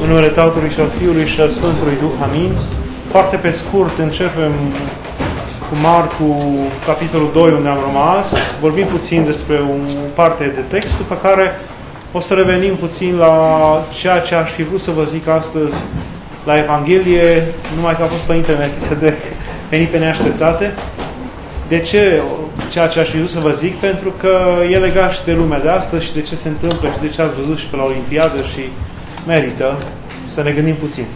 În numele Tatălui și al Fiului și al Sfântului Duh. Amin. Foarte pe scurt începem cu Marcu, capitolul 2, unde am rămas. Vorbim puțin despre o parte de text, după care o să revenim puțin la ceea ce aș fi vrut să vă zic astăzi la Evanghelie, numai că a fost pe internet să veni pe neașteptate. De ce ceea ce aș fi vrut să vă zic? Pentru că e legat și de lumea de astăzi și de ce se întâmplă și de ce ați văzut și pe la Olimpiadă și merită să ne gândim puțin.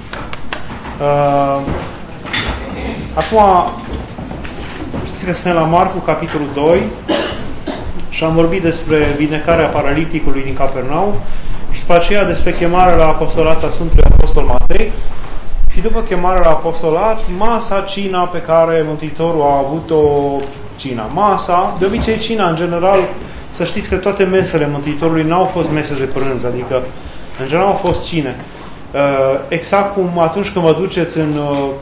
Acum, știți că suntem la Marcu, capitolul 2, și am vorbit despre vindecarea paraliticului din Capernaum și după aceea despre chemarea la apostolat a Sfântului Apostol Matei. Și după chemarea la apostolat, masa, cina pe care Mântuitorul a avut-o, cina. Masa, de obicei cina, în general, să știți că toate mesele Mântuitorului n-au fost mese de prânz, adică, în general, au fost cine. Exact cum atunci când vă duceți în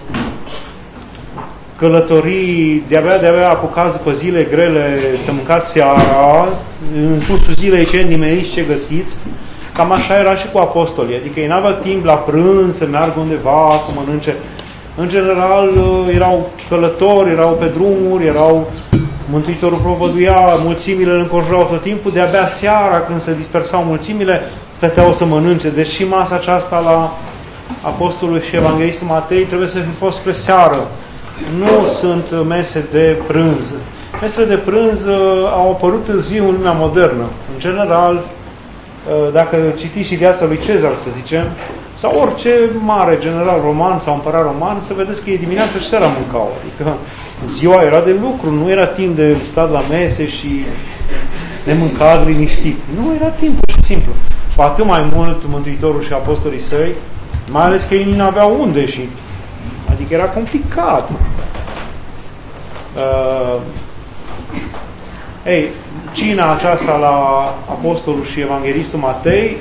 călătorii, de-abia apucați după zile grele să mâncați seara, în cursul zilei ce nimeriți, ce găsiți, cam așa era și cu apostolii, adică ei n-aveau timp la prânz să meargă undeva, să mănânce. În general erau călători, erau pe drumuri, Mântuitorul propovăduia, mulțimile îl înconjurau tot timpul, de-abia seara când se dispersau mulțimile, stăteau să mănânce. Deci și masa aceasta la apostolul și evanghelistul Matei trebuie să fi fost spre seară. Nu sunt mese de prânz. Mesele de prânz au apărut târziu în lumea modernă. În general, dacă citiți și viața lui Cezar, să zicem, sau orice mare general roman sau împărat roman, să vedeți că e dimineața și seara mâncau. Adică ziua era de lucru, nu era timp de stat la mese și de mâncat liniștit. Nu era timp, pur și simplu. Cu atât mai mult Mântuitorul și apostolii săi, mai ales că ei n-aveau unde și adică era complicat. Cina aceasta la apostolul și evanghelistul Matei,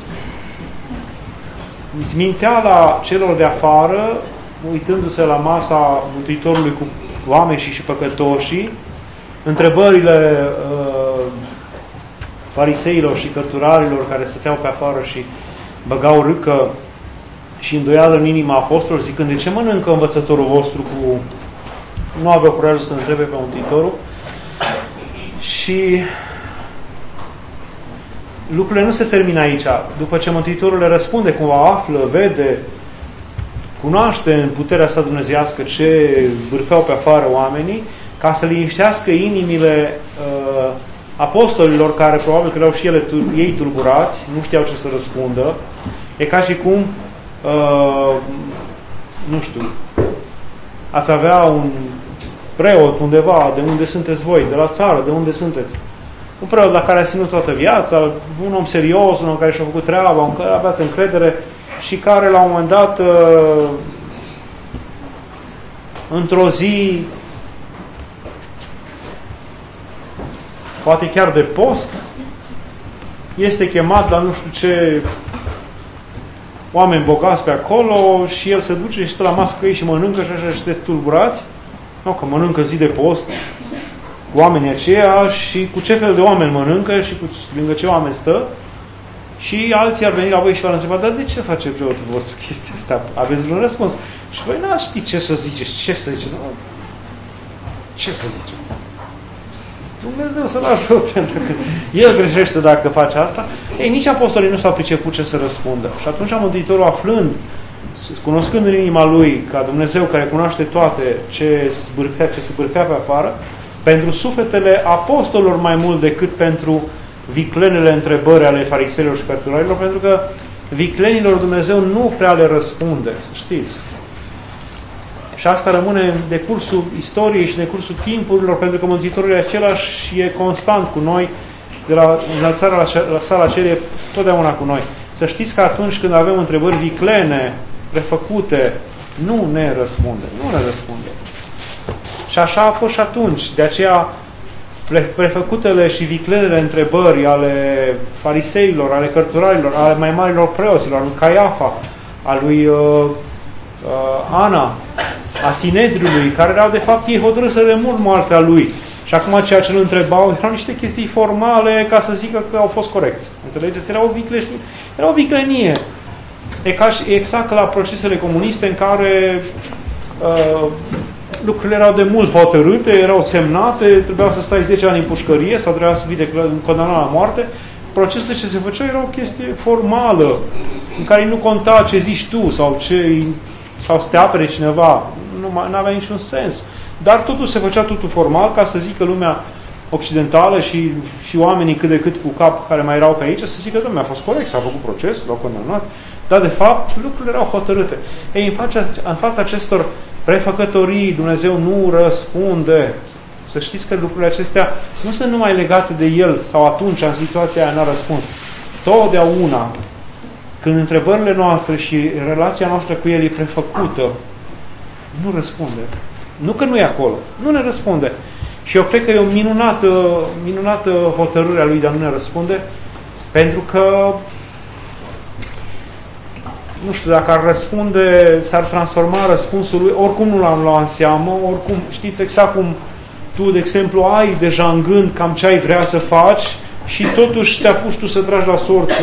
minteala celor de afară, uitându-se la masa Mântuitorului cu oameni și păcătoșii, întrebările fariseilor și cărturarilor care stăteau pe afară și băgau râcă și îndoială în inima apostolilor, zicând: de ce mănâncă învățătorul vostru cu... Nu avea curajul să întrebe pe Mântuitorul. Și lucrurile nu se termină aici. După ce Mântuitorul le răspunde, cumva află, vede, cunoaște în puterea sa dumnezeiască ce bârfeau pe afară oamenii, ca să liniștească inimile apostolilor, care probabil că erau și ei tulburați, nu știau ce să răspundă. E ca și cum nu știu, ați avea un preot undeva, de unde sunteți voi, de la țară, de unde sunteți. Un preot la care a ținut toată viața, un om serios, un om care și-a făcut treaba, în care aveați încredere și care la un moment dat, într-o zi, poate chiar de post, este chemat la nu știu ce oameni bogați pe acolo și el se duce și stă la masă cu ei și mănâncă și așa și sunteți tulburați. Nu, că mănâncă zi de post cu oamenii aceia și cu ce fel de oameni mănâncă și lângă ce oameni stă. Și alții ar veni la voi și v-ar întreba: dar de ce face preotul vostru chestia asta? Aveți vreun răspuns? Și voi n-ați ști ce să ziceți. Ce să ziceți? Ce să ziceți? Dumnezeu să-l ajute, pentru că el greșește dacă face asta. Ei, nici apostolii nu s-au priceput ce să răspundă. Și atunci Mântuitorul, aflând, cunoscând în inima lui ca Dumnezeu care cunoaște toate ce se bârfea pe afară, pentru sufletele apostolilor mai mult decât pentru viclenele întrebări ale fariseilor și cărturarilor, pentru că viclenilor Dumnezeu nu prea le răspunde, să știți. Și asta rămâne în decursul istoriei și în decursul timpurilor, pentru că Mântuitorul e același și e constant cu noi, de la înălțarea la sala cererii, totdeauna cu noi. Să știți că atunci când avem întrebări viclene, prefăcute, nu ne răspunde. Și așa a fost și atunci. De aceea, prefăcutele și viclenele întrebări ale fariseilor, ale cărturarilor, ale mai marilor preoților, al lui Caiafa, al lui Ana, a Sinedriului, care erau de fapt ei hotărâți să remur moartea lui. Și acum ceea ce îl întrebau erau niște chestii formale ca să zică că au fost corecți. Înțelegeți? Era o viclenie. Exact ca la procesele comuniste în care lucrurile erau de mult hotărâte, erau semnate, trebuia să stai 10 ani în pușcărie sau trebuia să fii condamnat la moarte. Procesele ce se făceau era o chestie formală, în care nu conta ce zici tu sau să te apere cineva. Nu avea niciun sens. Dar totul se făcea totul formal, ca să zică lumea occidentală și oamenii cât de cât cu cap care mai erau pe aici, să zică, dom'le, a fost corect, s-a făcut proces, l-au condamnat, dar de fapt lucrurile erau hotărâte. Ei, în fața acestor prefăcătorii, Dumnezeu nu răspunde. Să știți că lucrurile acestea nu sunt numai legate de El sau atunci, în situația aia, n-a răspuns. Totdeauna, când întrebările noastre și relația noastră cu El e prefăcută, nu răspunde. Nu că nu e acolo, nu ne răspunde. Și eu cred că e o minunată hotărâre a Lui de a nu ne răspunde, pentru că nu știu, dacă ar răspunde, s-ar transforma răspunsul Lui, oricum nu l-am luat în seamă, oricum știți exact cum tu, de exemplu, ai deja în gând cam ce ai vrea să faci și totuși te apuci tu să tragi la sorți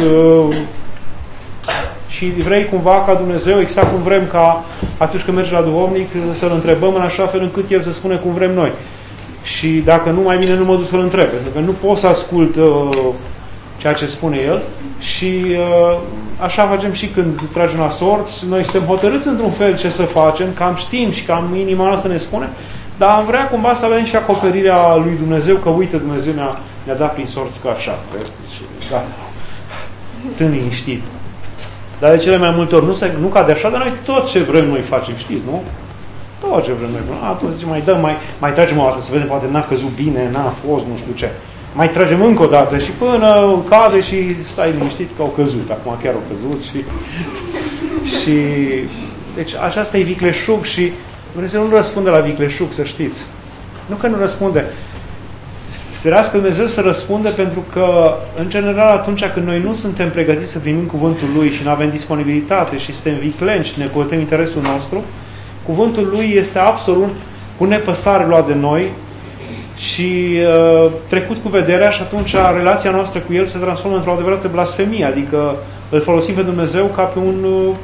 și vrei cumva ca Dumnezeu, exact cum vrem ca atunci când mergi la duhovnic, să-L întrebăm în așa fel încât El să spune cum vrem noi. Și dacă nu, mai bine nu mă duc să-L întreb, pentru că nu pot să ascult ceea ce spune El și așa facem și când tragem la sorți. Noi suntem hotărâți într-un fel ce să facem, cam știm și cam inima noastră ne spune, dar am vrea cumva să avem și acoperirea lui Dumnezeu, că uite, Dumnezeu ne-a dat prin sorți ca așa. Da. Sunt liniștit. Dar de cele mai multe ori nu cade așa, dar noi tot ce vrem noi facem, știți, nu? Tot ce vrem noi facem. Atunci zicem, mai dăm, mai tragem o dată să vedem, poate n-a căzut bine, n-a fost, nu știu ce. Mai tragem încă o dată și până cade și stai liniștit că au căzut. Acum chiar au căzut și deci aceasta e vicleșug și Dumnezeu nu răspunde la vicleșug, să știți. Nu că nu răspunde. Ferească Dumnezeu să răspunde, pentru că, în general, atunci când noi nu suntem pregătiți să primim cuvântul Lui și nu avem disponibilitate și suntem vicleni și ne căutăm interesul nostru, cuvântul Lui este absolut cu nepăsare luat de noi și trecut cu vederea și atunci relația noastră cu El se transformă într-o adevărată blasfemie, adică îl folosim pe Dumnezeu ca pe un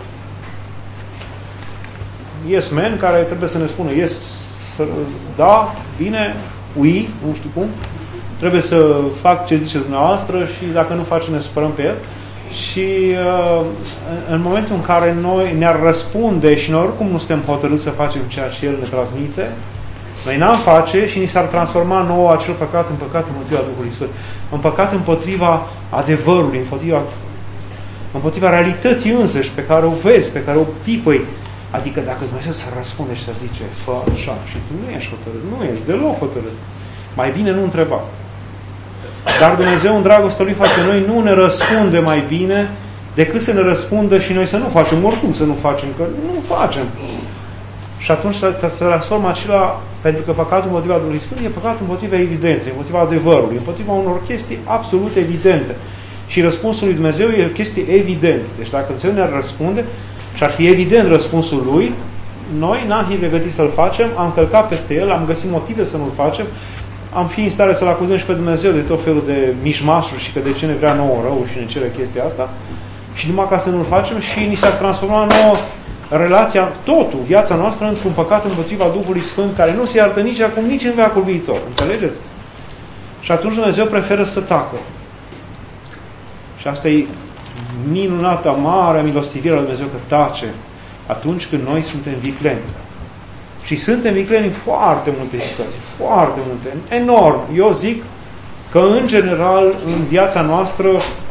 yes man care trebuie să ne spună yes, da, bine, oui, nu știu cum, trebuie să fac ce ziceți dumneavoastră și dacă nu face ne supărăm pe El. Și în momentul în care noi ne-ar răspunde și noi oricum nu suntem hotărâți să facem ceea ce El ne transmite, noi n-am face și ni s-ar transforma nouă acel păcat în păcat împotriva Duhului Sfânt, în păcat împotriva adevărului, împotriva realității însăși pe care o vezi, pe care o pipăi. Adică dacă Dumnezeu să răspunde și să zice, fă așa, și tu nu ești hotărât, nu ești deloc hotărât, mai bine nu întreba. Dar Dumnezeu în dragostea Lui față noi nu ne răspunde mai bine decât să ne răspundă și noi să nu facem, oricum să nu facem, că nu facem. Și atunci se transformă acela, pentru că păcatul împotriva Duhului Sfânt e păcatul împotriva evidenței, împotriva adevărului, împotriva unor chestii absolut evidente. Și răspunsul lui Dumnezeu e o chestie evidentă. Deci dacă Dumnezeu ne-ar răspunde și ar fi evident răspunsul Lui, noi n-am fi pregătit să-L facem, am călcat peste El, am găsit motive să nu-L facem, am fi în stare să-L acuzăm și pe Dumnezeu de tot felul de mișmașuri și că de ce ne vrea nouă rău și ne cere chestia asta. Și numai ca să nu-L facem și ni s-ar transforma nouă relația, totul, viața noastră, într-un păcat împotriva Duhului Sfânt, care nu se iartă nici acum, nici în veacul viitor. Înțelegeți? Și atunci Dumnezeu preferă să tacă. Și asta e minunata, mare milostivire a Dumnezeu, că tace atunci când noi suntem vicleni. Și suntem vicleni în foarte multe situații, foarte multe, enorm. Eu zic că în general în viața noastră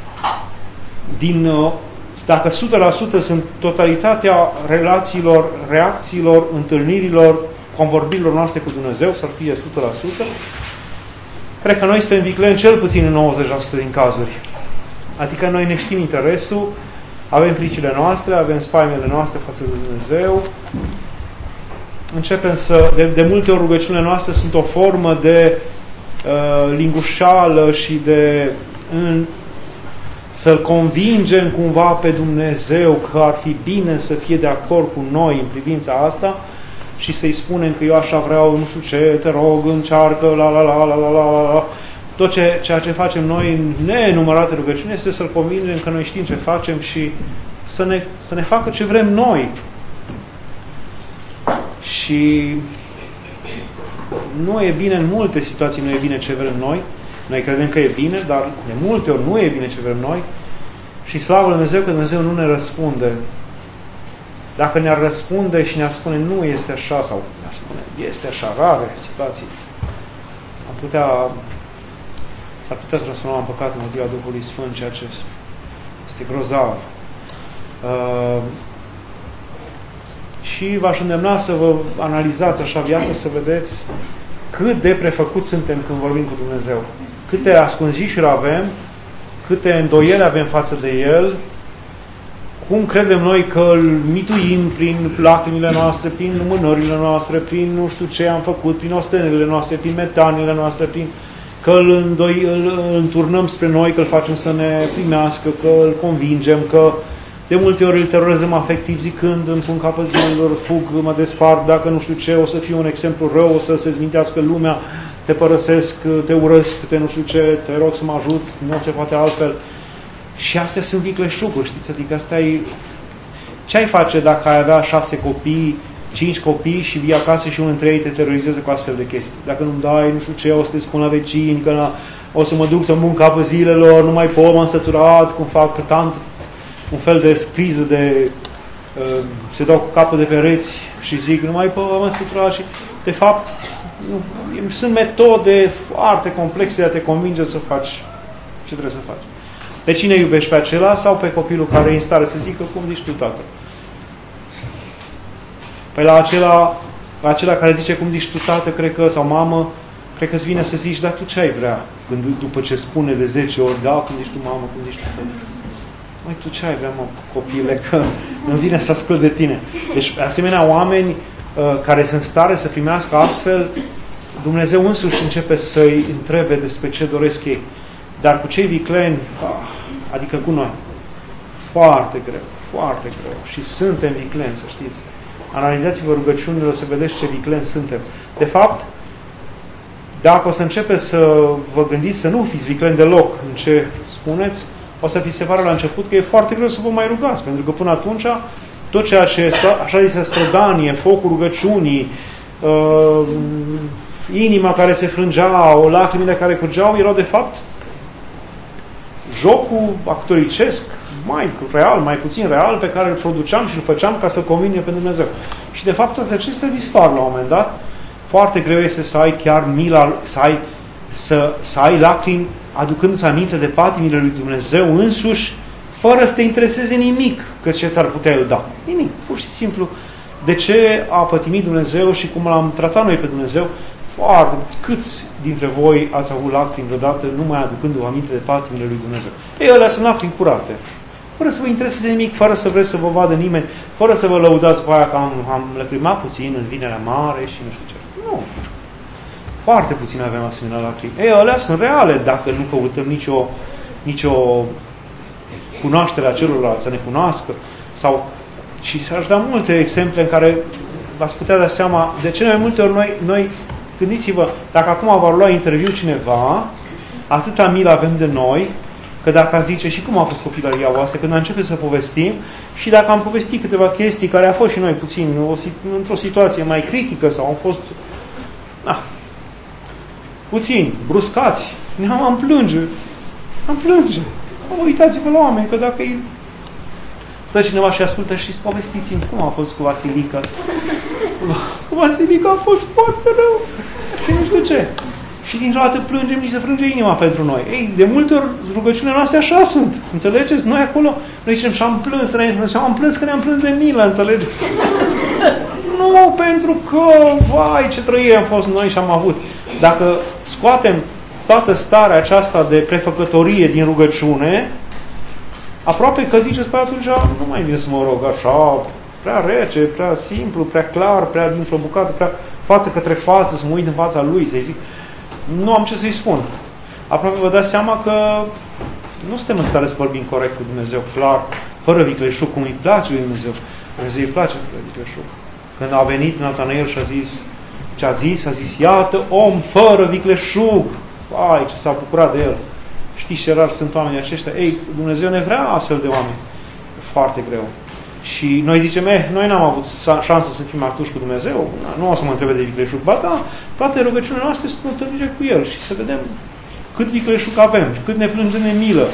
dacă 100% sunt totalitatea relațiilor, reacțiilor, întâlnirilor, convorbirilor noastre cu Dumnezeu, să fie 100%, cred că noi suntem vicleni cel puțin în 90% din cazuri. Adică noi ne știm interesul, avem fricile noastre, avem spaimele noastre față de Dumnezeu, începem de multe ori rugăciunile noastre sunt o formă de lingușală și de să-L convingem cumva pe Dumnezeu că ar fi bine să fie de acord cu noi în privința asta și să-i spunem că eu așa vreau, nu știu ce, te rog, încearcă, la. Tot ceea ce facem noi în nenumărate rugăciuni este să-L convingem că noi știm ce facem și să ne facă ce vrem noi. Și nu e bine în multe situații, nu e bine ce vrem noi. Noi credem că e bine, dar de multe ori nu e bine ce vrem noi. Și slavă Lui Dumnezeu că Dumnezeu nu ne răspunde. Dacă ne-ar răspunde și ne-ar spune nu este așa, sau ne-ar spune este așa, rare situații, s-ar putea transforma în păcat în motiva Duhului Sfânt, ceea ce este grozav. Și v-aș îndemna să vă analizați așa viața, să vedeți cât de prefăcut suntem când vorbim cu Dumnezeu. Câte ascunzișuri avem, câte îndoieli avem față de El, cum credem noi că îl mituim prin lacrimile noastre, prin lumânările noastre, prin nu știu ce am făcut, prin ostenelile noastre, prin metanile noastre, că îl înturnăm spre noi, că îl facem să ne primească, că îl convingem, că de multe ori îl terorizăm afectiv zicând, îmi pun capăt zilelor, fug, mă despart, dacă nu știu ce, o să fiu un exemplu rău, o să se zmintească lumea, te părăsesc, te urăsc, te nu știu ce, te rog să mă ajuți, nu se poate altfel. Și astea sunt vicleșuguri, știți? Adică asta e... Ce ai face dacă ai avea 6 copii, 5 copii și vii acasă și unul dintre ei te terorizează cu astfel de chestii? Dacă nu-mi dai, nu știu ce, o să te spun la vecini, că o să mă duc să mun capă zilelor, nu mai pot, m-am săturat, cum fac tant, un fel de criză de... se dau cu capul de pereți și zic, nu mai pot, m-am săturat și... De fapt, sunt metode foarte complexe de a te convinge să faci ce trebuie să faci. Pe cine iubești, pe acela sau pe copilul care e în stare să zică cum zici tu, tată? Păi la acela care zice cum zici tu, tată, cred că, sau mamă, cred că îți vine să zici, dar tu ce ai vrea? Când, după ce spune de 10 ori, da, cum zici tu, mamă, cum zici tu, tată? Măi, tu ce ai vrea, mă, copile, că nu vine să ascult de tine. Deci, asemenea, oameni care sunt stare să primească astfel, Dumnezeu însuși începe să-i întrebe despre ce doresc ei. Dar cu cei vicleni, adică cu noi, foarte greu, foarte greu. Și suntem vicleni, să știți. Analizați-vă rugăciunile, să vedeți ce vicleni suntem. De fapt, dacă o să începeți să vă gândiți să nu fiți vicleni deloc în ce spuneți, o să vi se pare la început că e foarte greu să vă mai rugați, pentru că până atunci tot ceea ce așa zisă strădanie, focul rugăciunii, inima care se frângea, o lacrimile care curgeau, erau de fapt jocul actoricesc mai real, mai puțin real, pe care îl produceam și îl făceam ca să convine pe Dumnezeu. Și de fapt toate acestea dispar la un moment dat. Foarte greu este să ai chiar mila, să ai lacrimi aducându-ți aminte de patimile lui Dumnezeu însuși, fără să te intereseze nimic că ce ți-ar putea el da. Nimic, pur și simplu. De ce a pătimit Dumnezeu și cum l-am tratat noi pe Dumnezeu? Foarte câți dintre voi ați avut lacrimi vreodată numai aducându-vă aminte de patimile lui Dumnezeu? Ei, alea sunt lacrimi curate. Fără să vă intereseze nimic, fără să vreți să vă vadă nimeni, fără să vă lăudați pe aia că am lăcrimat puțin în Vinerea Mare și nu știu ce. Nu. Foarte puțin avem asemenea lacrimi. Ei, alea sunt reale dacă nu căutăm nicio cunoaștere a celorlalți, să ne cunoască. Și aș da multe exemple în care v-ați putea da seama, de cele mai multe ori noi gândiți-vă, dacă acum va lua interviu cineva, atâta milă avem de noi, că dacă ați zice și cum a fost copilăria voastră, când începem să povestim, și dacă am povestit câteva chestii care a fost și noi puțin într-o situație mai critică sau am fost puțin bruscați, am plânge. Uitați-vă la oameni, că dacă stă cineva și ascultă și povestiți-mi cum a fost cu Vasilica. Cu Vasilica a fost foarte rău. Și nu știu ce. Și dintr-o dată plângem, nici se frânge inima pentru noi. Ei, de multe ori rugăciunile noastre așa sunt. Înțelegeți? Noi acolo, noi zicem și am plâns că ne-am plâns de milă, înțelegeți? Nu, pentru că, vai, ce trăire am fost noi și am avut. Dacă scoatem toată starea aceasta de prefăcătorie din rugăciune, aproape că ziceți, păi atunci nu mai vine să mă rog așa, prea rece, prea simplu, prea clar, prea dintr-o bucată, prea față către față, să mă uit în fața lui, să-i zic. Nu am ce să-i spun. Aproape vă dați seama că nu suntem în stare să vorbim corect cu Dumnezeu, clar, fără vicleșug, cum îi place lui Dumnezeu. Dumnezeu îi place fără vicleșug. Când a venit Natanael și a zis ce a zis, iată om fără vicleșug. Ai, ce s-a bucurat de el. Știți ce rar sunt oamenii aceștia? Ei, Dumnezeu ne vrea astfel de oameni. foarte greu. Și noi zicem, noi n-am avut șansă să fim atunci cu Dumnezeu, nu o să mă întrebe de vicleșug, ba da, toate rugăciunile noastre sunt întâlnire cu El și să vedem cât vicleșug avem, cât ne plângem de milă.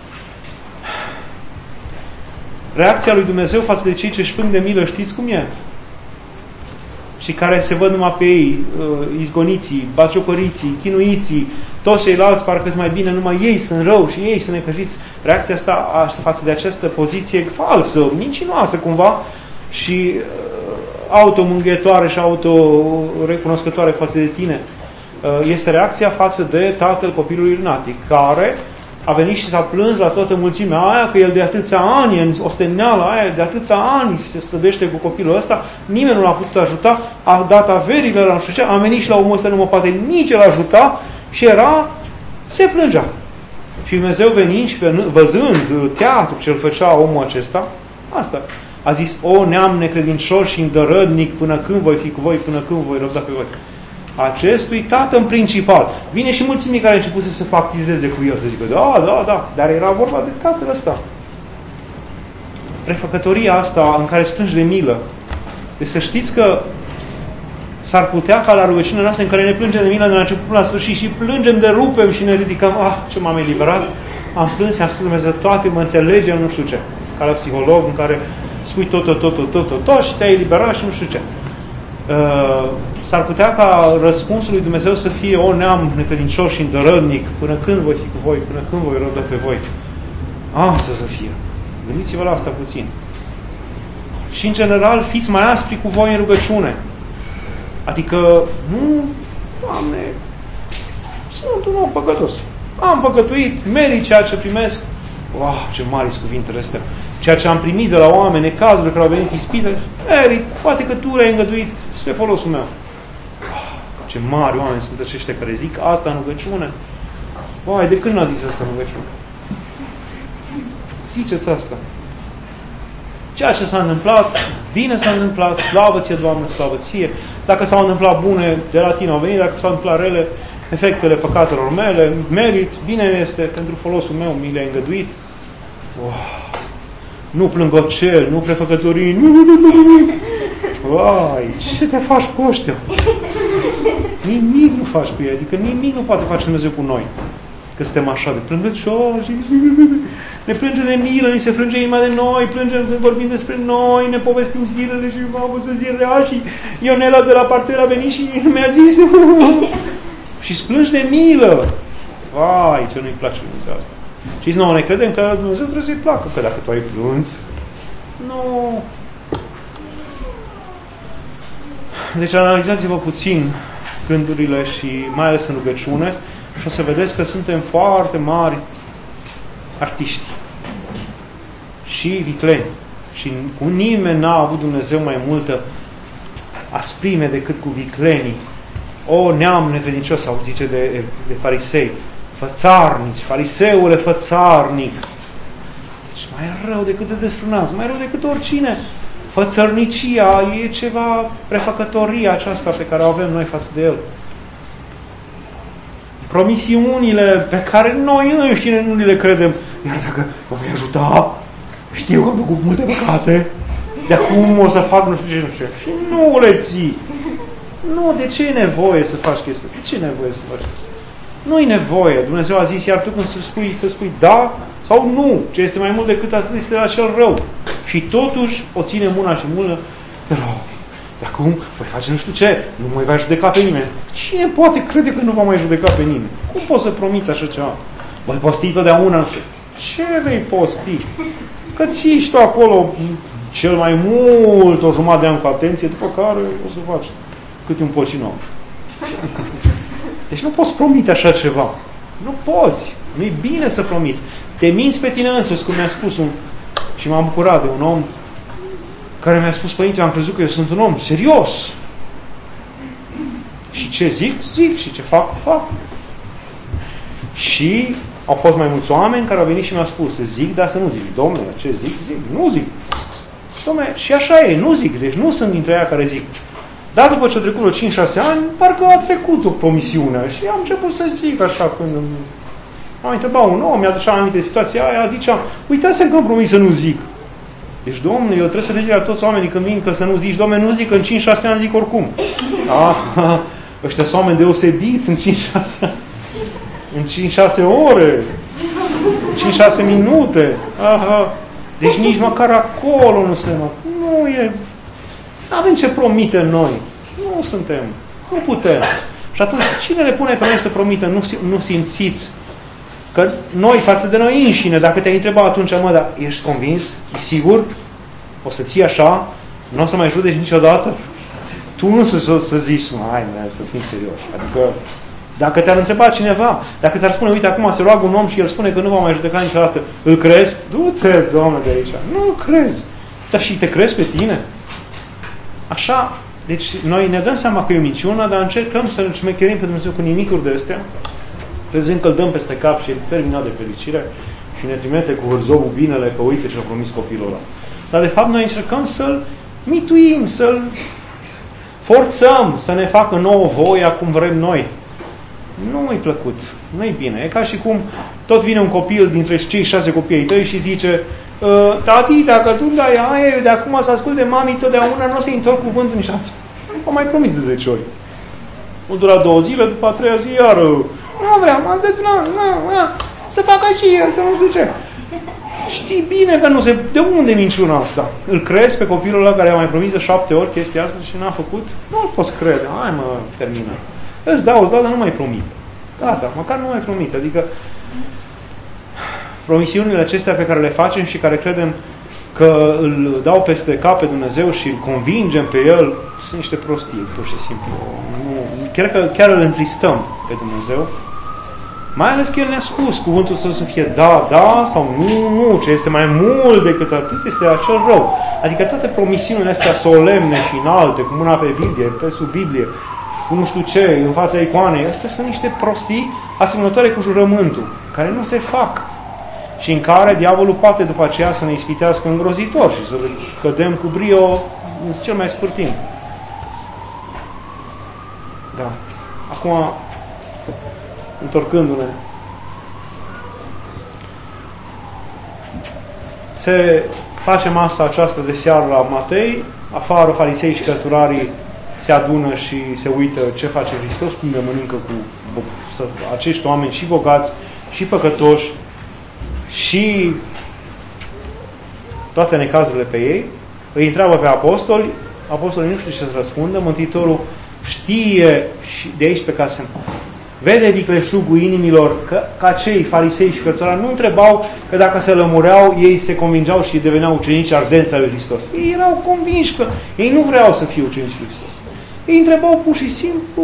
Reacția lui Dumnezeu față de cei ce își plâng de milă, știți cum e? Și care se văd numai pe ei, izgoniții, batjocoriții, chinuiții, toți ceilalți parcă-s mai bine, numai ei sunt rău și ei sunt necăjiți. Reacția asta față de această poziție falsă, mincinoasă cumva și automânghietoare și autorecunoscătoare față de tine, este reacția față de tatăl copilului lunatic, care a venit și s-a plâns la toată mulțimea aia că el de atâția ani, în osteneala aia, de atâția ani se stădește cu copilul ăsta, nimeni nu l-a putut ajuta, a dat averile la nu știu ce, a venit și la omul ăsta, nu mă poate nici el ajuta și se plângea. Și Dumnezeu venind și văzând teatru ce-l făcea omul acesta, asta, a zis, o neam necredincios și îndărădnic, până când voi fi cu voi, până când voi răbda pe voi. Acestui tată în principal. Vine și mulțimii care început să se factizeze cu el, să zică, da, dar era vorba de tatăl ăsta. Prefăcătoria asta în care strângi de milă. Deci să știți că s-ar putea ca la rugăciunile noastre în care ne plângem de milă de la început până la sfârșit și plângem de rupem și ne ridicăm, ce m-am eliberat, am plâns, i-am spus Dumnezeu toate, mă înțelege, nu știu ce. Ca la psiholog în care spui tot și te-ai eliberat și nu știu ce. S-ar putea ca răspunsul lui Dumnezeu să fie o neam necredincios și îndărădnic, până când voi fi cu voi, până când voi răbda pe voi. Asta să fie. Gândiți-vă la asta puțin. Și în general fiți mai aspri cu voi în rugăciune. Adică, nu, Doamne, sunt un om păcătos. Am păcătuit, merit ceea ce primesc. Ce mari sunt cuvintele astea. Ceea ce am primit de la oameni, necazurile care au venit ispite, merit, poate că tu le-ai îngăduit spre folosul meu. Ce mari oameni sunt aceștia care zic asta în rugăciune. De când n-a zis asta în rugăciune? Ziceți asta. Ceea ce s-a întâmplat, bine s-a întâmplat, slavă ție, Doamne, slavă ție. Dacă s-au întâmplat bune, de la tine au venit, dacă s-au întâmplat rele, efectele păcatelor mele, merit, bine este, pentru folosul meu, mi le-ai îngăduit. Nu plângocel, nu prefăcătorii, nu. Ce te faci cu ăștia? Nimic nu faci cu ei, adică nimic nu poate face Dumnezeu cu noi. Că suntem așa de plângăcioși, ne plânge de milă, ni se frânge inima de noi, plângem când vorbim despre noi, ne povestim zilele și am văzut zilele și Ionela de la parter a venit și mi-a zis și îți plângi de milă. Ce nu-i place Dumnezeu asta. Și nouă ne credem că Dumnezeu trebuie să-i placă, că dacă tu ai plâns, nu. Deci analizați-vă puțin gândurile și mai ales în rugăciune și o să vedeți că suntem foarte mari artiști și vicleni. Și cu nimeni n-a avut Dumnezeu mai multă asprime decât cu viclenii. Neam necredincios, sau zice de farisei, fățarnici, fariseule fățarnic. Deci mai rău decât de desfrânați, mai rău decât oricine. Fățărnicia e ceva, prefăcătoria aceasta pe care o avem noi față de El. Promisiunile pe care noi înșine nu le credem. Iar dacă mă voi ajuta, știu că am făcut multe păcate, de acum o să fac nu știu ce. Și nu le ții. Nu, de ce e nevoie să faci chestia? De ce e nevoie să faci chestia? Nu e nevoie. Dumnezeu a zis, iar tu când să spui da sau nu, ce este mai mult decât atât este acel rău. Și totuși o ține mâna și mână pe rău. De acum voi face nu știu ce, nu mai va judeca pe nimeni. Cine poate crede că nu va mai judeca pe nimeni? Cum poți să promiți așa ceva? Voi posti totdeauna. Ce vei posti? Că ții și tu acolo cel mai mult o jumătate de an cu atenție, după care o să faci câte un pocinou. Deci nu poți promite așa ceva. Nu poți. Nu e bine să promiți. Te minți pe tine însuți, cum mi-a spus și m-am bucurat de un om care mi-a spus, părinte, am crezut că eu sunt un om serios. Și ce zic? Zic. Și ce fac? Și au fost mai mulți oameni care au venit și mi-au spus, zic, dar să nu zic. Domnule, ce zic? Nu zic. Dom'le, și așa e, nu zic, deci nu sunt dintre aia care zic. Dar după ce a trecut 5-6 ani, parcă a trecut o promisiune și am început să zic așa când am întrebat un om, mi-aducea aminte situația aia, zicea, uitați-mi că am promis să nu zic. Deci, Domnule, eu trebuie să le zic la toți oamenii când vin că să nu zici, Domnule, nu zic că în 5-6 ani zic oricum. Ăștia sunt oameni deosebiți în 5-6 ani. În 5-6 ore. În 5-6 minute. Deci nici măcar acolo nu suntem. Nu e... Nu avem ce promite noi. Nu suntem. Nu putem. Și atunci, cine le pune pe noi să promită? Nu simțiți că noi, față de noi înșine, dacă te-ai întrebat atunci, mă, dar ești convins? E sigur? O să ții așa? Nu o să mai judeci niciodată? Tu nu să zici, hai, să fim serioși. Adică, dacă te-ar întreba cineva, dacă te-ar spune, uite, acum se roagă un om și el spune că nu va mai judeca niciodată, îl crezi? Du-te, Doamne, de aici. Nu crezi. Dar și te crezi pe tine? Așa, deci noi ne dăm seama că e o minciună, dar încercăm să șmecherim pe Dumnezeu cu nimicuri de astea, crezând că îl dăm peste cap și e terminat de fericire și ne trimite cu hârzovul binele că uite ce-a promis copilul ăla. Dar de fapt noi încercăm să-l mituim, să-l forțăm să ne facă nouă voia cum vrem noi. Nu-i plăcut, nu-i bine. E ca și cum tot vine un copil dintre cei 6 copii ai tăi și zice, tati, dacă tu dai aia, de acum să asculte mami totdeauna, nu o să-i întorc cuvântul niciodată. Am mai promis de 10 ori. O dura 2 zile, după a 3-a zi, iar nu vreau, am zis, să facă și el, să nu știu ce. Știi bine că nu se... De unde minciuna asta? Îl crezi pe copilul ăla care a mai promis de 7 ori chestia asta și n-a făcut? Nu-l poți crede. Hai mă, termină. Îți dau, dar nu mai promit. Gata, măcar nu mai promit. Adică promisiunile acestea pe care le facem și care credem că îl dau peste cap pe Dumnezeu și îl convingem pe El, sunt niște prostii, pur și simplu. Chiar îl întristăm pe Dumnezeu. Mai ales că El ne-a spus cuvântul Său să fie da, da sau nu, ce este mai mult decât atât este acel rău. Adică toate promisiunile astea solemne și înalte, cu mâna pe Biblie, pe sub Biblie, cu nu știu ce, în fața icoanei, astea sunt niște prostii asemănătoare cu jurământul, care nu se fac și în care diavolul poate după aceea să ne ispitească îngrozitor și să cădem cu brio în cel mai scurt timp. Da. Acum, întorcându-ne, se face masa aceasta de seară la Matei, afară farisei și cărturarii se adună și se uită ce face Hristos, cum le mănâncă cu acești oameni și bogați, și păcătoși, și toate necazurile pe ei. Îi întreabă pe apostoli, apostolii nu știu ce să răspundă, Mântuitorul știe și de aici pe care se vede vicleșugul inimilor că acei farisei și cărturari nu întrebau că dacă se lămureau, ei se convingeau și deveneau ucenici ardenți ai lui Hristos. Ei erau convinși că ei nu vreau să fie ucenici lui Hristos. Ei întrebau pur și simplu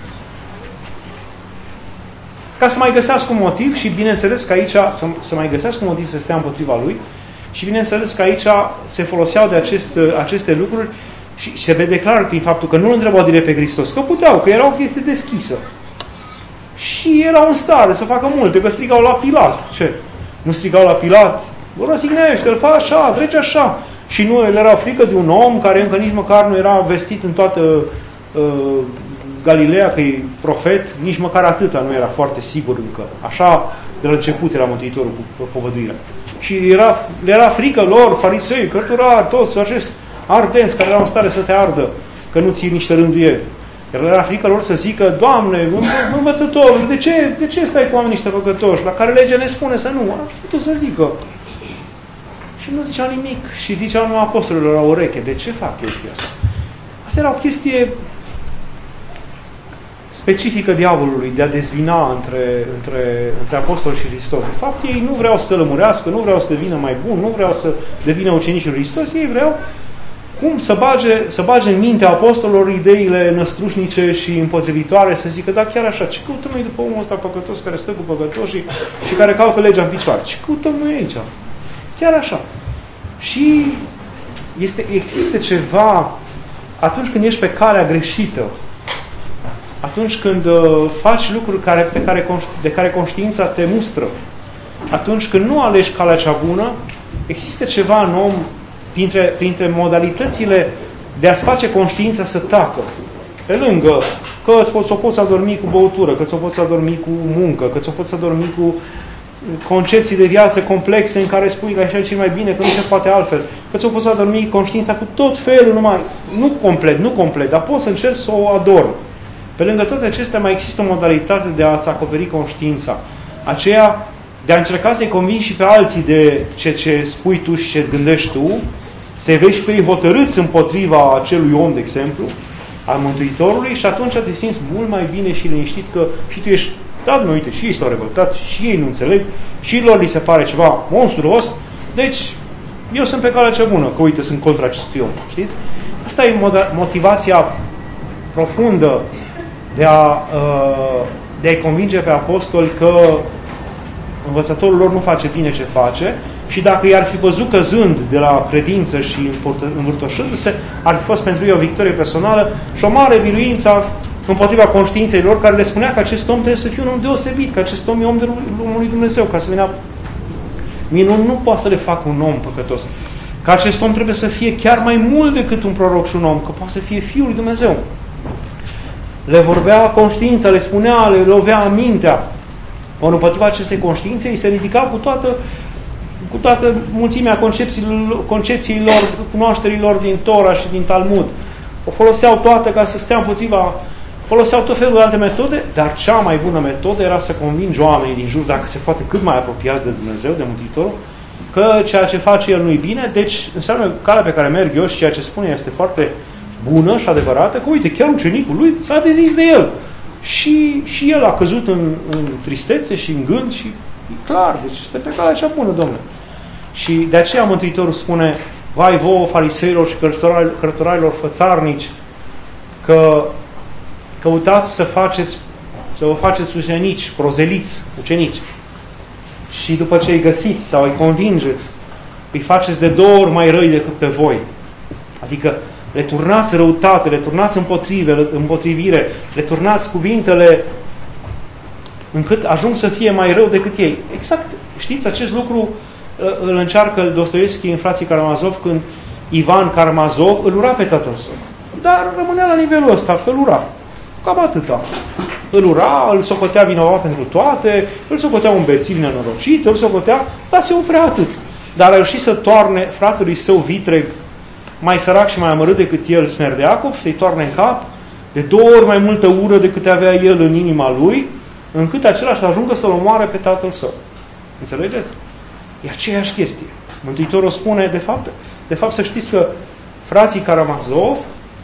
ca să mai găsească un motiv și bineînțeles că aici să mai găsească un motiv să stea împotriva lui și bineînțeles că aici se foloseau de aceste lucruri și se vede clar prin faptul că nu îl întrebau direct pe Hristos, că puteau, că era o chestie deschisă. Și erau în stare să facă multe, că strigau la Pilat. Ce? Nu strigau la Pilat? Vă răsignești, că îl fac așa, trece așa. Și nu el era frică de un om care încă nici măcar nu era vestit în toată Galileea că e profet, nici măcar atâta nu era foarte sigur încă. Așa de la început era Mântuitorul cu propovăduirea. Și le era frică lor, farisei, cărturari, toți acești ardenți care erau în stare să te ardă, că nu ții niște rânduieli. Iar era frică lor să zică, Doamne, învățător, de ce stai cu oamenii ăștia păcătoși, la care legea ne spune să nu? Aș putut să zică. Și nu zicea nimic. Și zicea numai apostolilor la ureche, de ce fac chestia asta? Asta era o chestie specifică diavolului de a dezvina între apostoli și Hristos. De fapt, ei nu vreau să lămurească, nu vreau să devină mai bun, nu vreau să devină ucenicii lui Hristos, ei vreau cum să bage în mintea apostolilor ideile năstrușnice și împotrivitoare, să zică, da, chiar așa, ce căutăm noi după omul ăsta păcătos care stă cu păcătoșii și care calcă legea în picioare? Ce căutăm noi aici? Chiar așa. Și există ceva atunci când ești pe calea greșită, atunci când faci lucruri de care conștiința te mustră, atunci când nu alegi calea cea bună, există ceva în om printre modalitățile de a-ți face conștiința să tacă. Pe lângă că ți-o poți adormi cu băutură, că ți-o poți adormi cu muncă, că ți-o poți adormi cu concepții de viață complexe în care spui că așa e cel mai bine, că nu se poate altfel, că ți-o poți adormi conștiința cu tot felul, numai, nu complet, dar poți să încerci să o adormi. Pe lângă toate acestea mai există o modalitate de a-ți acoperi conștiința, aceea de a încerca să-i convingi și pe alții de ce spui tu și ce gândești tu, să-i vezi și pe ei hotărâți împotriva acelui om, de exemplu, al Mântuitorului, și atunci te simți mult mai bine și liniștit că și tu ești, da, nu, uite, și ei s-au revoltat, și ei nu înțeleg, și lor li se pare ceva monstruos, deci eu sunt pe calea cea bună, că uite, sunt contra acestui om, știți? Asta e motivația profundă de a-i convinge pe apostoli că învățătorul lor nu face bine ce face și dacă i-ar fi văzut căzând de la credință și învârtoșându-se, ar fi fost pentru ei o victorie personală și o mare biruință împotriva conștiinței lor, care le spunea că acest om trebuie să fie un om deosebit, că acest om e om de lui Dumnezeu, ca să vină minuni nu poate să le facă un om păcătos, că acest om trebuie să fie chiar mai mult decât un proroc și un om, că poate să fie Fiul lui Dumnezeu. Le vorbea conștiința, le spunea, le lovea mintea. Ori împotriva acestei conștiințe îi se ridica cu toată mulțimea concepțiilor, cunoașterilor din Tora și din Talmud. O foloseau toate ca să stea împotriva, foloseau tot felul de alte metode, dar cea mai bună metodă era să convingi oamenii din jur, dacă se poate cât mai apropiați de Dumnezeu, de Mântuitorul, că ceea ce face El nu-i bine, deci înseamnă că calea pe care merg eu și ceea ce spune este foarte bună și adevărată, că uite, chiar ucenicul lui s-a dezis de el. Și el a căzut în tristețe și în gând și e clar, deci este pe calea cea bună, Domnule. Și de aceea Mântuitorul spune: vai vouă, fariseilor și cărturarilor fățarnici, că căutați să vă faceți ucenici, prozeliți, ucenici. Și după ce îi găsiți sau îi convingeți, îi faceți de 2 ori mai răi decât pe voi. Adică le turnați răutate, le turnați împotrivire, le turnați cuvintele încât ajung să fie mai rău decât ei. Exact, știți, acest lucru îl încearcă Dostoievski în Frații Karamazov, când Ivan Karamazov îl ura pe tatăl său. Dar rămânea la nivelul ăsta, că îl ura. Cam atâta. Îl ura, îl socotea vinovat pentru toate, îl socotea un bețiv nenorocit, îl socotea, dar se oprea atât. Dar a reușit să toarne fratelui său vitreg, mai sărac și mai amărât decât el, Smerdeacov, să-i toarne în cap, de 2 ori mai multă ură decât avea el în inima lui, încât acela să ajungă să-l omoare pe tatăl său. Înțelegeți? E aceeași chestie. Mântuitorul spune, de fapt să știți că frații Karamazov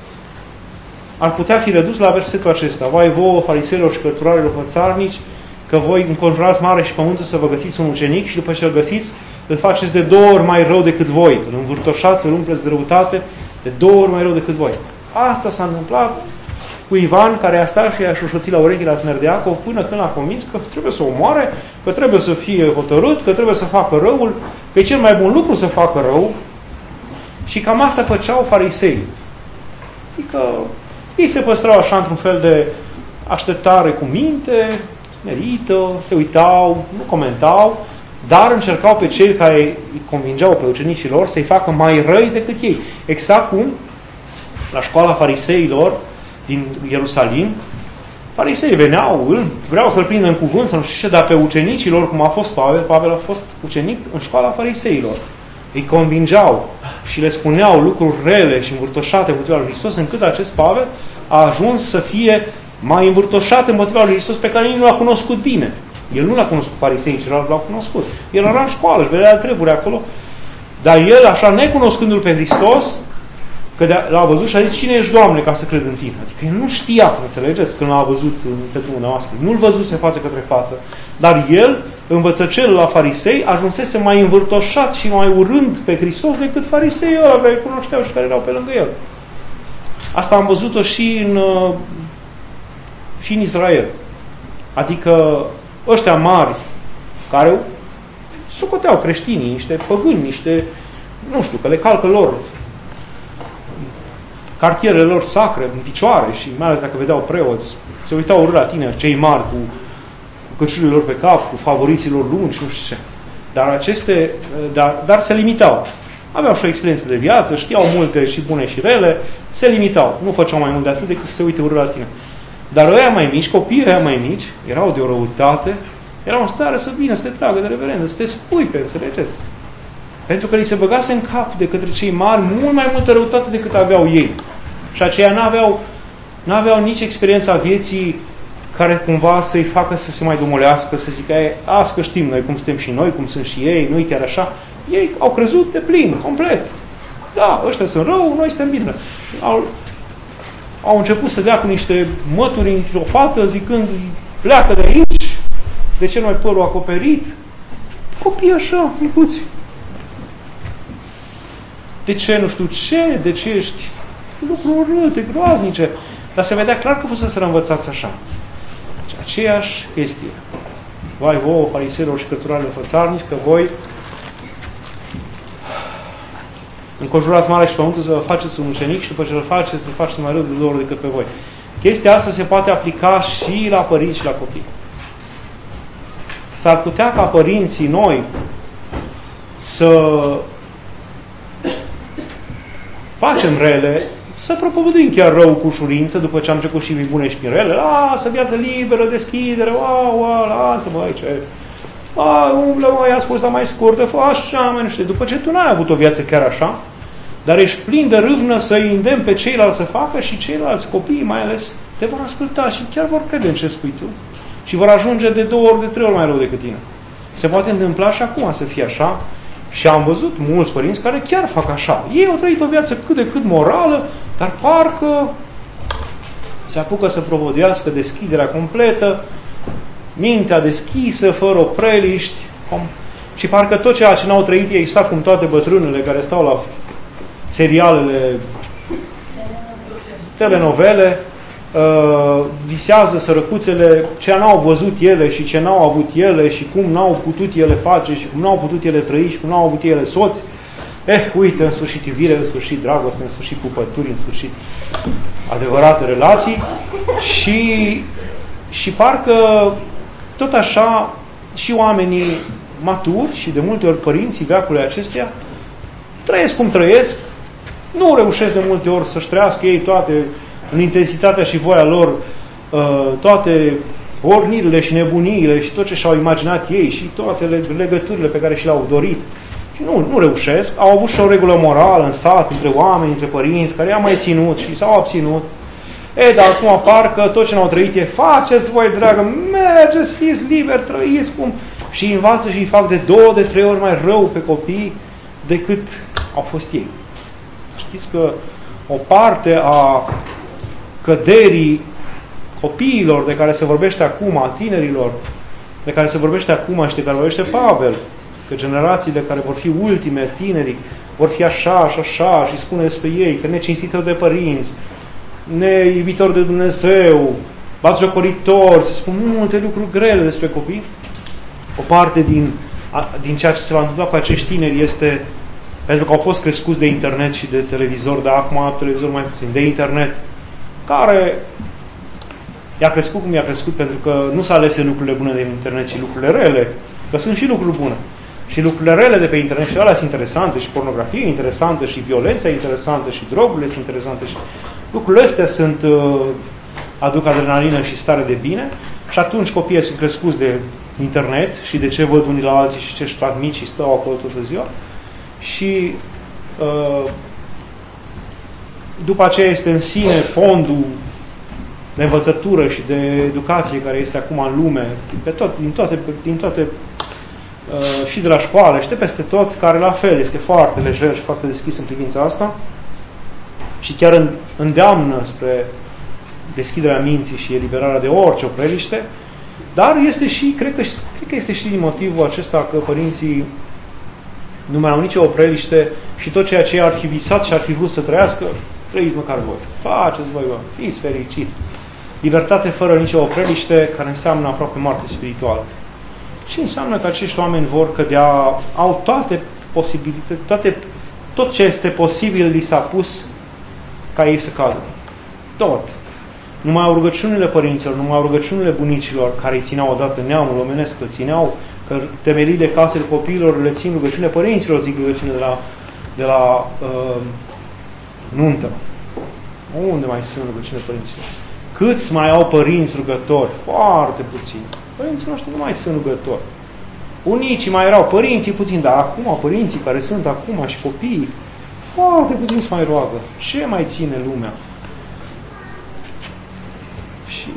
ar putea fi redus la versetul acesta: vai vouă, fariseilor și cărturarilor fățarnici, că voi înconjurați mare și pământul să vă găsiți un ucenic și după ce îl găsiți, îl faceți de 2 ori mai rău decât voi. Îl învârtoșați, îl umpleți de răutate, de 2 ori mai rău decât voi. Asta s-a întâmplat cu Ivan, care a stat și a șușutit la urechi la Smerdeacov până când a convins că trebuie să o omoare, că trebuie să fie hotărât, că trebuie să facă răul, că e cel mai bun lucru să facă rău. Și cam asta făceau farisei. Adică ei se păstrau așa într-un fel de așteptare cu minte, merită, se uitau, nu comentau, dar încercau pe cei care îi convingeau pe ucenicii lor să-i facă mai răi decât ei. Exact cum la școala fariseilor din Ierusalim, farisei veneau, vreau să-l prindă în cuvânt, să nu știu ce, dar pe ucenicilor, cum a fost Pavel a fost ucenic în școala fariseilor. Îi convingeau și le spuneau lucruri rele și învârtoșate împotriva lui Hristos, încât acest Pavel a ajuns să fie mai învârtoșat împotriva lui Hristos, pe care nimeni nu l-a cunoscut bine. El nu l-a cunoscut fariseii, ceilalți l-au cunoscut. El era în școală, își vedea treburi acolo, dar el, așa, necunoscându-l pe Hristos, că l-a văzut și a zis: cine ești, Doamne, ca să cred în tine? Adică el nu știa, înțelegeți, când l-a văzut pe drumul noastră. Nu-l văzuse față către față. Dar el, învățăcelul la farisei, ajunsese mai învârtoșat și mai urând pe Hristos decât fariseii ăla care îl cunoșteau și care erau pe lângă el. Asta am văzut-o și în Israel. Adică ăștia mari care socoteau creștinii, niște păgâni, niște, nu știu, că le calcă lor cartierele lor sacre în picioare și mai ales dacă vedeau preoți, se uitau urât la tine, cei mari cu căciulile lor pe cap, cu favoriții lor lungi și nu știu ce. Dar se limitau. Aveau și o experiență de viață, știau multe și bune și rele, se limitau. Nu făceau mai mult de atât decât să se uite urât la tine. Dar ăia mai mici, copiii ăia mai mici, erau de o răutate Erau în stare să vină, să te tragă de reverendă, să te scuipe, înțelegeți? Pentru că li se băgase în cap de către cei mari mult mai multă răutate decât aveau ei. Și aceia n-aveau nici experiența vieții care cumva să-i facă să se mai domolească, să zică, azi că știm noi cum suntem și noi, cum sunt și ei, nu-i chiar așa. Ei au crezut de plin, complet. Da, ăștia sunt rău, noi suntem bine. Au început să dea cu niște mături într-o fată, zicând, pleacă de aici, de ce nu ai părul acoperit? Copii așa, micuți. De ce nu știu ce, de ce ești lucruri urâte, groaznice. Dar se vedea clar că fuseseră învățați așa. Aceeași chestie. Vai vouă, fariseilor și cărturarilor fățarnici, că voi înconjurați marea și pământul să vă faceți un ucenic și după ce îl faceți, să faceți mai rău de 2 ori decât pe voi. Chestia asta se poate aplica și la părinți și la copii. S-ar putea ca părinții noi să facem rele, să propovăduim chiar rău cu ușurință, după ce am trecut și bune și prin rele, lasă, viață liberă, deschidere, lasă, băi, ce... umblă, măi, a spus, dar mai scurtă, fă așa, mai nu știu. După ce tu n-ai avut o viață chiar așa, dar ești plin de râvnă să-i îndemn pe ceilalți să facă și ceilalți copii, mai ales, te vor asculta și chiar vor crede în ce spui tu. Și vor ajunge de 2 ori, de 3 ori mai rău decât tine. Se poate întâmpla și acum să fie așa. Și am văzut mulți părinți care chiar fac așa. Ei au trăit o viață cât de cât morală, dar parcă se apucă să propovăduiască deschiderea completă, mintea deschisă, fără opreliști, și parcă tot ceea ce n-au trăit ei, exact cum toate bătrânele care stau la serialele, telenovele, visează sărăcuțele ce n-au văzut ele și ce n-au avut ele și cum n-au putut ele face și cum n-au putut ele trăi și cum n-au avut ele soți. Uite, în sfârșit iubire, în sfârșit dragoste, în sfârșit pupături, în sfârșit adevărate relații și parcă tot așa și oamenii maturi și de multe ori părinții veacului acestea trăiesc cum trăiesc, nu reușesc de multe ori să-și trăiască ei toate în intensitatea și voia lor, toate ornirile și nebuniile și tot ce și-au imaginat ei și toate legăturile pe care și le-au dorit. Și nu reușesc. Au avut și o regulă morală în sat, între oameni, între părinți, care i-au mai ținut și s-au abținut. Dar acum parcă tot ce n-au trăit e, faceți voi, dragă, mergeți, fiți liberi, trăiți cum... Și învață și îi fac de 2, de 3 ori mai rău pe copii decât au fost ei. Știți că o parte a căderii copiilor de care se vorbește acum, a tinerilor, de care se vorbește acum și de care vorbește Pavel, că generațiile care vor fi ultime, tinerii, vor fi așa și așa și spune despre ei că necinstitori de părinți, neiubitori de Dumnezeu, batjocoritori, se spun multe lucruri grele despre copii. O parte din ceea ce se va întâmpla cu acești tineri este pentru că au fost crescuți de internet și de televizor, dar acum televizor mai puțin, de internet, care i-a crescut cum i-a crescut, pentru că nu s-a ales lucrurile bune de internet, ci lucrurile rele, că sunt și lucruri bune. Și lucrurile rele de pe internet și alea sunt interesante, și pornografie interesantă, și violența interesantă, și drogurile sunt interesante, și lucrurile astea aduc adrenalină și stare de bine, și atunci copiii sunt crescuți de internet și de ce văd unii la alții și ce-și fac mici și stau acolo toată ziua. Și după aceea este în sine fondul de învățătură și de educație care este acum în lume, din toate și de la școală și de peste tot, care la fel este foarte lejer și foarte deschis în privința asta și chiar îndeamnă spre deschiderea minții și eliberarea de orice opreliște, dar este și, cred că este și din motivul acesta că părinții nu mai au nicio opreliște și tot ceea ce ar fi visat și ar fi vrut să trăiască, trăiți măcar voi. Faceți voi, fiți fericiți. Libertate fără nicio opreliște, care înseamnă aproape moarte spirituală. Și înseamnă că acești oameni vor cădea, au toate posibilități, tot ce este posibil li s-a pus ca ei să cadă. Tot. Numai au rugăciunile părinților, numai au rugăciunile bunicilor care îi țineau odată neamul omenesc, că țineau, că temelii de casele copiilor le țin rugăciunile părinților, zic rugăciune de la nuntă. Unde mai sunt rugăciunile părinților? Câți mai au părinți rugători? Foarte puțini. Părinții noștri nu mai sunt rugători. Bunicii mai erau, părinții puțin, dar acum părinții care sunt acum și copiii, foarte puțin se mai roagă. Ce mai ține lumea? Și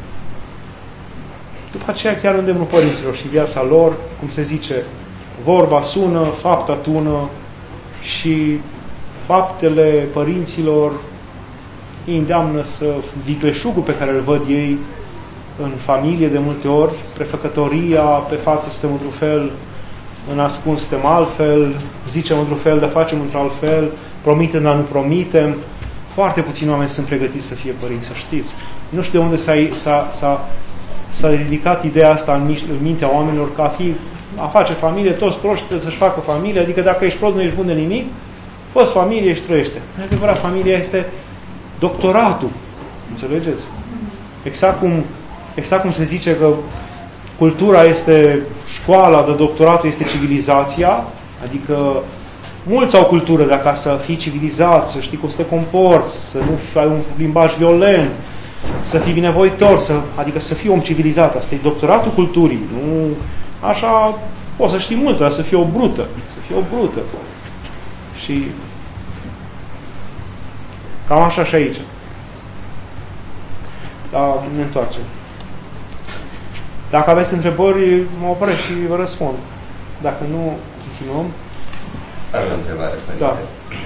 după aceea chiar îndemnul părinților și viața lor, cum se zice, vorba sună, fapta tună și faptele părinților îi îndeamnă să vicleșugul pe care îl văd ei în familie de multe ori, prefăcătoria, pe față suntem într-un fel, în ascuns suntem altfel, zicem într-un fel, dar facem într-alt fel, promitem, dar nu promitem. Foarte puțini oameni sunt pregătiți să fie părinți, să știți. Nu știu de unde s-a ridicat ideea asta în mintea oamenilor că a face familie, toți proști trebuie să-și facă familie, adică dacă ești prost, nu ești bun de nimic, poți familie și trăiește. În adevărat, familia este doctoratul. Înțelegeți? Exact cum se zice că cultura este școala, de doctoratul este civilizația, adică mulți au cultură, dar ca să fii civilizat, să știi cum să te comporți, să nu ai un limbaj violent, să fii binevoitor, adică să fii om civilizat. Asta e doctoratul culturii. Nu așa poți să știi mult, dar să fii o brută. Să fii o brută. Și cam așa și aici. Dar ne întoarcem. Dacă aveți întrebări, mă opresc și vă răspund. Dacă nu, continuăm. Am o întrebare, Părinte. Da.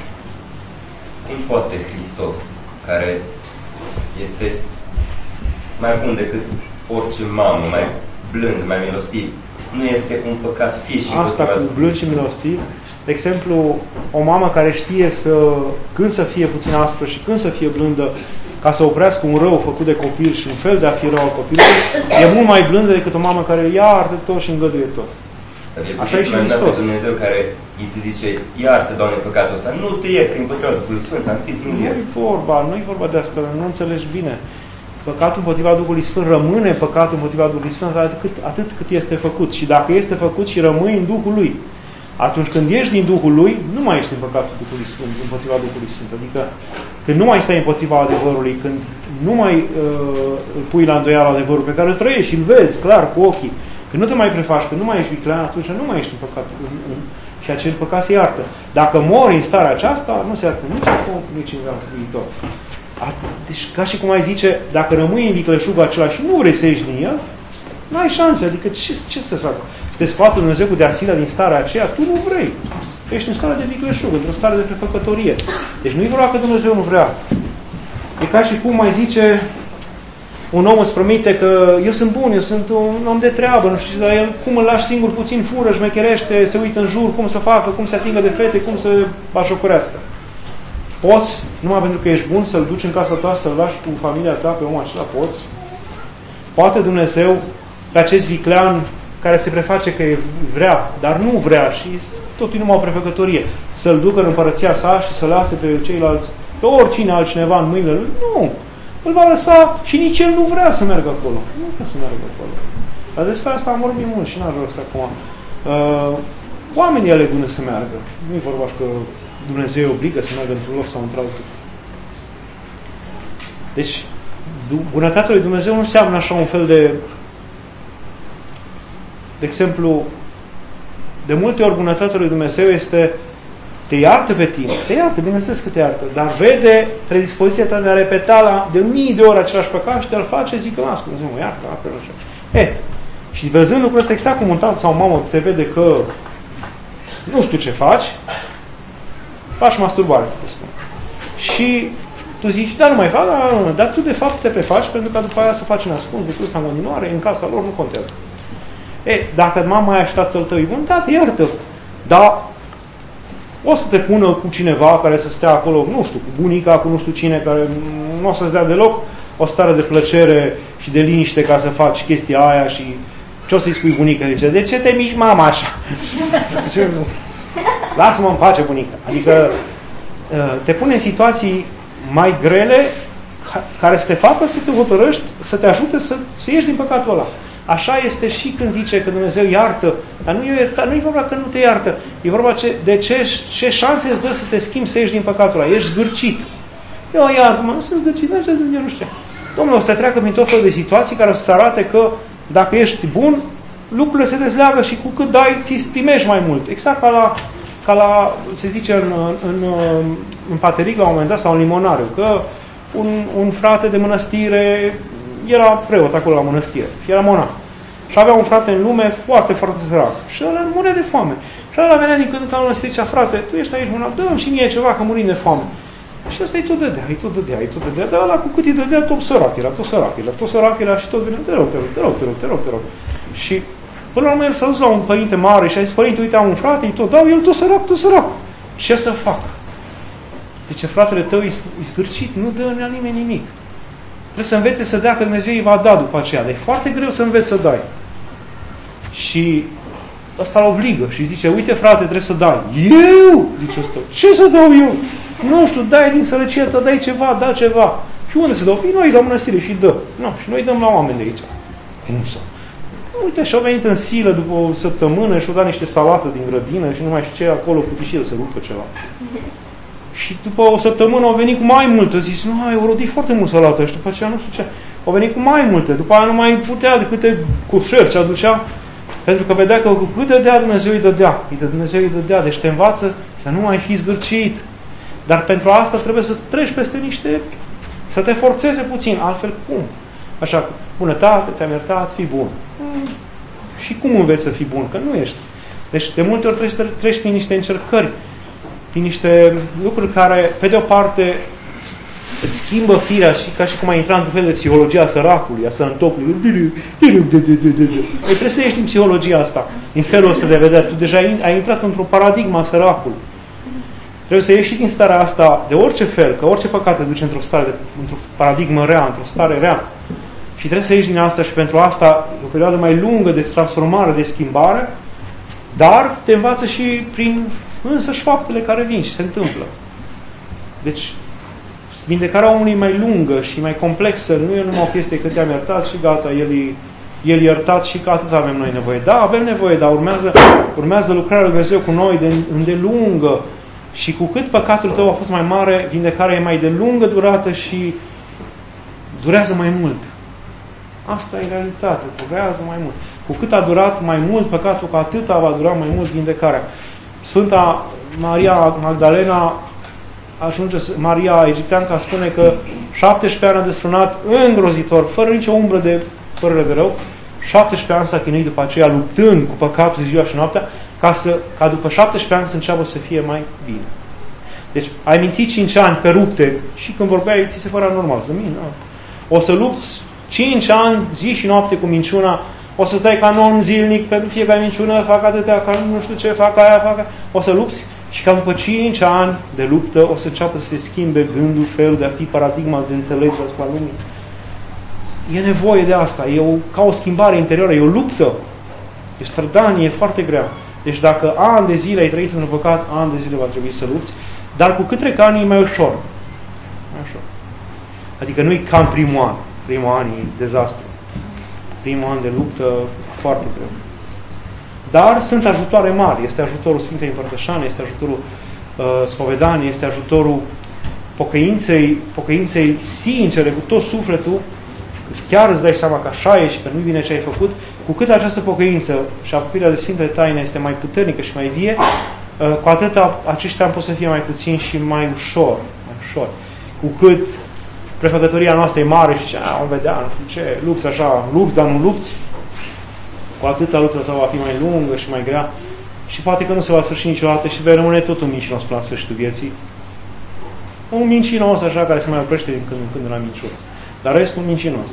Cum poate Hristos, care este mai bun decât orice mamă, mai blând, mai milostiv, să nu ierte un păcat fie și asta cu blând și milostiv, de exemplu, o mamă care știe când să fie puțin aspră și când să fie blândă, ca să oprească un rău făcut de copil și un fel de a fi rău al copilului, e mult mai blândă decât o mamă care iartă tot și îngăduie tot. Așa e și Hristos. Pe Dumnezeu care îi se zice, iartă, Doamne, păcatul ăsta, nu te iert, că împotriva Duhului Sfânt, am zis, nu-l iert. Nu-i vorba de asta, nu înțelegi bine. Păcatul împotriva Duhului Sfânt rămâne păcatul împotriva Duhului Sfânt atât cât este făcut. Și dacă este făcut și rămâi în Duhul Lui, atunci când ești din Duhul Lui, nu mai ești în păcatul Duhului Sfânt, împotriva Duhului Sfânt. Adică când nu mai stai împotriva adevărului, când nu mai pui la îndoială adevărul pe care îl trăiești și îl vezi clar cu ochii, când nu te mai prefaci, când nu mai ești viclean, atunci nu mai ești în păcat. Și acel păcat se iartă. Dacă mori în starea aceasta, nu se iartă nici acum, nici în viitor. Deci, ca și cum ai zice, dacă rămâi în vicleșugul acela și nu vrei să ieși din el, n-ai șanse. Adică ce să facă? Să te scoată Dumnezeu cu deasila din starea aceea, tu nu vrei. Ești în stare de vicleșug, într-o stare de prefăcătorie. Deci nu-i vorba că Dumnezeu nu vrea. E ca și cum mai zice, un om îți promite că eu sunt bun, eu sunt un om de treabă, nu știu, dar el cum îl lași singur puțin, fură, șmecherește, se uită în jur, cum să facă, cum să atingă de fete, cum să bașocorească. Poți, numai pentru că ești bun, să-l duci în casa ta, să-l lași cu familia ta pe omul acela, poți? Poate Dumnezeu, pe acest viclean care se preface că vrea, dar nu vrea și totul numai o prefăcătorie, să-l ducă în împărăția sa și să lase pe ceilalți, pe oricine altcineva în mâinile lui, nu. Îl va lăsa și nici el nu vrea să meargă acolo. Nu vrea să meargă acolo. Dar despre asta am vorbit mult și n-aș vrea să acum. Oamenii aleg unde să meargă. Nu e vorba că Dumnezeu îi obligă să meargă într-un loc sau într-altul. Deci, bunătatea lui Dumnezeu nu înseamnă așa un fel de exemplu, de multe ori bunătatea lui Dumnezeu este te iartă pe tine, te iartă, bineînțeles că te iartă, dar vede predispoziția ta de a repeta de 1000 de ori același păcat și de a-l face, zic că lasă, Dumnezeu mă iartă, apel așa. Și văzând lucrul ăsta exact cum un tată sau o mamă te vede că nu știu ce faci masturbare, să te spun. Și tu zici, da, nu mai fac, dar tu de fapt te prefaci pentru că după aia să faci în ascuns, lucrul ăsta în continuare, în casa lor nu contează. Dacă mama aia și tatăl tău e bun, da, te iartă. Dar o să te pună cu cineva care să stea acolo, nu știu, cu bunica, cu nu știu cine, care nu o să-ți dea deloc o stare de plăcere și de liniște ca să faci chestia aia și ce o să-i spui bunica? Zice, de ce te miști mama așa? Lasă-mă în pace, bunica. Adică te pune în situații mai grele care să te facă să te hotărăști, să te ajute să ieși din păcatul ăla. Așa este și când zice că Dumnezeu iartă, dar nu e vorba că nu te iartă, e vorba de ce șanse îți dă să te schimbi să ieși din păcatul ăla. Ești zgârcit. Eu iartă, nu sunt zgârcit, nu știu. Domnul, o să te treacă prin tot felul de situații care o să-ți arate că Dacă ești bun, lucrurile se dezleagă și cu cât dai, ți primești mai mult. Exact ca la se zice în pateric la un moment dat, sau în limonariu, că un frate de mănăstire era preot acolo la mănăstire și era monah. Și avea un frate în lume foarte, foarte sărac. Și ăla murea de foame. Și ăla venea din când în când la mănăstire, zicea, frate, tu ești aici monah, dă-mi și mie ceva, că murim de foame. Și ăsta îi tot dădea, dar ăla cu cât îi dădea, tot sărac era și tot venea, te rog. Și până la urmă el s-a dus la un părinte mare și a zis, părinte, uite, am un frate, îi tot dau, el tot sărac. Și ce să fac? Zice, fratele tău e zgârcit, nu dă la nimeni nimic. Trebuie să învețe să dea, că Dumnezeu îi va da după aceea. Dar e foarte greu să înveți să dai. Și ăsta îl obligă și zice, uite frate, trebuie să dai. Eu? Zice ăsta, ce să dau eu? Nu știu, dai din sărăcie, dai ceva, da ceva. Și unde se dă? Păi noi la mănăstire și dă. Nu, și noi dăm la oameni de aici. Cum să? Uite, și-au venit în silă după o săptămână și-au dat niște salată din grădină și nu mai știu ce, acolo putea și el să rupă ceva. Și după o săptămână au venit cu mai multe. Zis, nu, au rodit foarte mult salată. Și după aceea nu știu ce. Au venit cu mai multe. După aia nu mai putea de câte cușeri ce aducea. Pentru că vedea că cu câte dea Dumnezeu îi dădea. Dumnezeu îi dădea. Deci te învață să nu mai fii zgârcit. Dar pentru asta trebuie să treci peste niște... Să te forțeze puțin. Altfel cum? Așa, bunătate, te-am iertat, fii bun. Și cum înveți să fii bun? Că nu ești. Deci de multe ori treci prin niște încercări, prin niște lucruri care, pe de o parte, îți schimbă firea și ca și cum ai intrat într-un fel de psihologia săracului, a sănătocului. Trebuie să ieși din psihologia asta, din felul ăsta de vedere. Tu deja ai intrat într-o paradigma a săracului. Trebuie să ieși din starea asta de orice fel, că orice păcat te duce într-o paradigmă rea, într-o stare rea. Și trebuie să ieși din asta și pentru asta o perioadă mai lungă de transformare, de schimbare, dar te învață și prin însăși faptele care vin și se întâmplă. Deci, vindecarea omului e mai lungă și mai complexă, nu e numai o chestie că te-am iertat și gata, el iertat și că atât avem noi nevoie. Da, avem nevoie, dar urmează lucrarea lui Dumnezeu cu noi de îndelungă. Și cu cât păcatul tău a fost mai mare, vindecarea e mai de lungă durată și durează mai mult. Asta e realitatea, durează mai mult. Cu cât a durat mai mult păcatul, cu atâta va dura mai mult vindecarea. Sfânta Maria Magdalena Maria Egipteanca spune că 17 ani a desfrânat îngrozitor, fără nicio umbră de părere de rău. 17 ani s-a chinuit după aceea luptând cu păcatul ziua și noaptea, ca după 17 ani să înceapă să fie mai bine. Deci ai mințit 5 ani pe rupte și când vorbeai ți se părea normal. O să lupți 5 ani, zi și noapte cu minciuna, o să stai canon zilnic pentru fiecare minciună, fac atâtea, ca nu știu ce, fac aia, o să lupți și ca după 5 ani de luptă o să înceapă să se schimbe gândul, felul de a fi, paradigma de înțelegere asupra lumii. E nevoie de asta, ca o schimbare interioară, e o luptă, e strădanie, e foarte grea. Deci dacă ani de zile ai trăit în păcat, ani de zile va trebui să lupți, dar cu cât trec ani e mai ușor. Adică nu e ca în primul an. Primul an e dezastru. Primul an de luptă foarte greu. Dar sunt ajutoare mari. Este ajutorul Sfintei Împărtășane, este ajutorul spovedaniei, este ajutorul pocăinței sincere, cu tot sufletul, chiar îți dai seama că așa e și că nu bine ce ai făcut, cu cât această pocăință și apropierea de Sfintele Taine este mai puternică și mai vie, cu atât acești ani pot să fie mai puțini și mai ușor. Cu cât prefăcătoria noastră e mare și vom vedea, nu știu ce, lupți așa, lupți, dar nu lupți, cu atâta lupta ta va fi mai lungă și mai grea și poate că nu se va sfârși niciodată și vei rămâne tot un mincinos până la sfârșitul vieții. Un mincinos așa care se mai oprește din când în când la minciună. Dar restul un mincinos.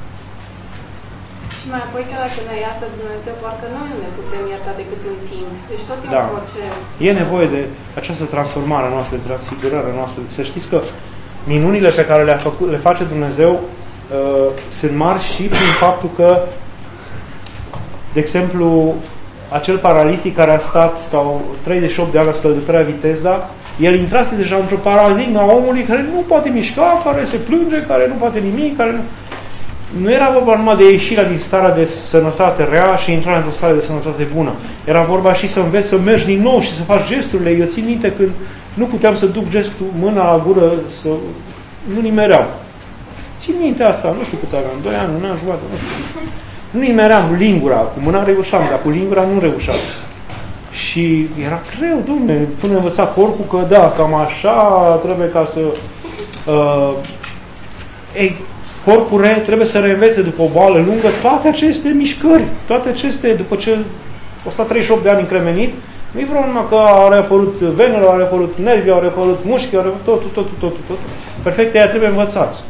Și mai apoi, chiar dacă ne iartă Dumnezeu, parcă noi nu ne putem ierta decât în timp. Deci tot e un proces. E nevoie de această transformare a noastră, de transfigurarea noastră. Să știți că minunile pe care le face Dumnezeu sunt mari și prin faptul că, de exemplu, acel paralitic care a stat sau 38 de ani la scăldătoarea Viteza, el intrase deja într-o paradigmă a omului care nu poate mișca, care se plânge, care nu poate nimic, care nu... Nu era vorba numai de ieșirea din starea de sănătate rea și intrarea într-o stare de sănătate bună. Era vorba și să înveți să mergi din nou și să faci gesturile. Eu țin minte când nu puteam să duc gestul, mâna la gură, să nu nimereau. Țin minte asta, nu știu cât aveam, 2 ani, un an jumătate, nu știu. Nu-i meream lingura, cu mâna reușeam, dar cu lingura nu reușeam. Și era greu, Doamne, până învăța corpul că da, cam așa trebuie ca să... corpul trebuie să reînvețe după o boală lungă toate aceste mișcări, toate aceste, după ce 138 de ani încremenit, nu-i vreau numai că au reapărut venele, au reapărut nervii, au reapărut mușchi, au reapărut tot. Perfect, ea trebuie învățați.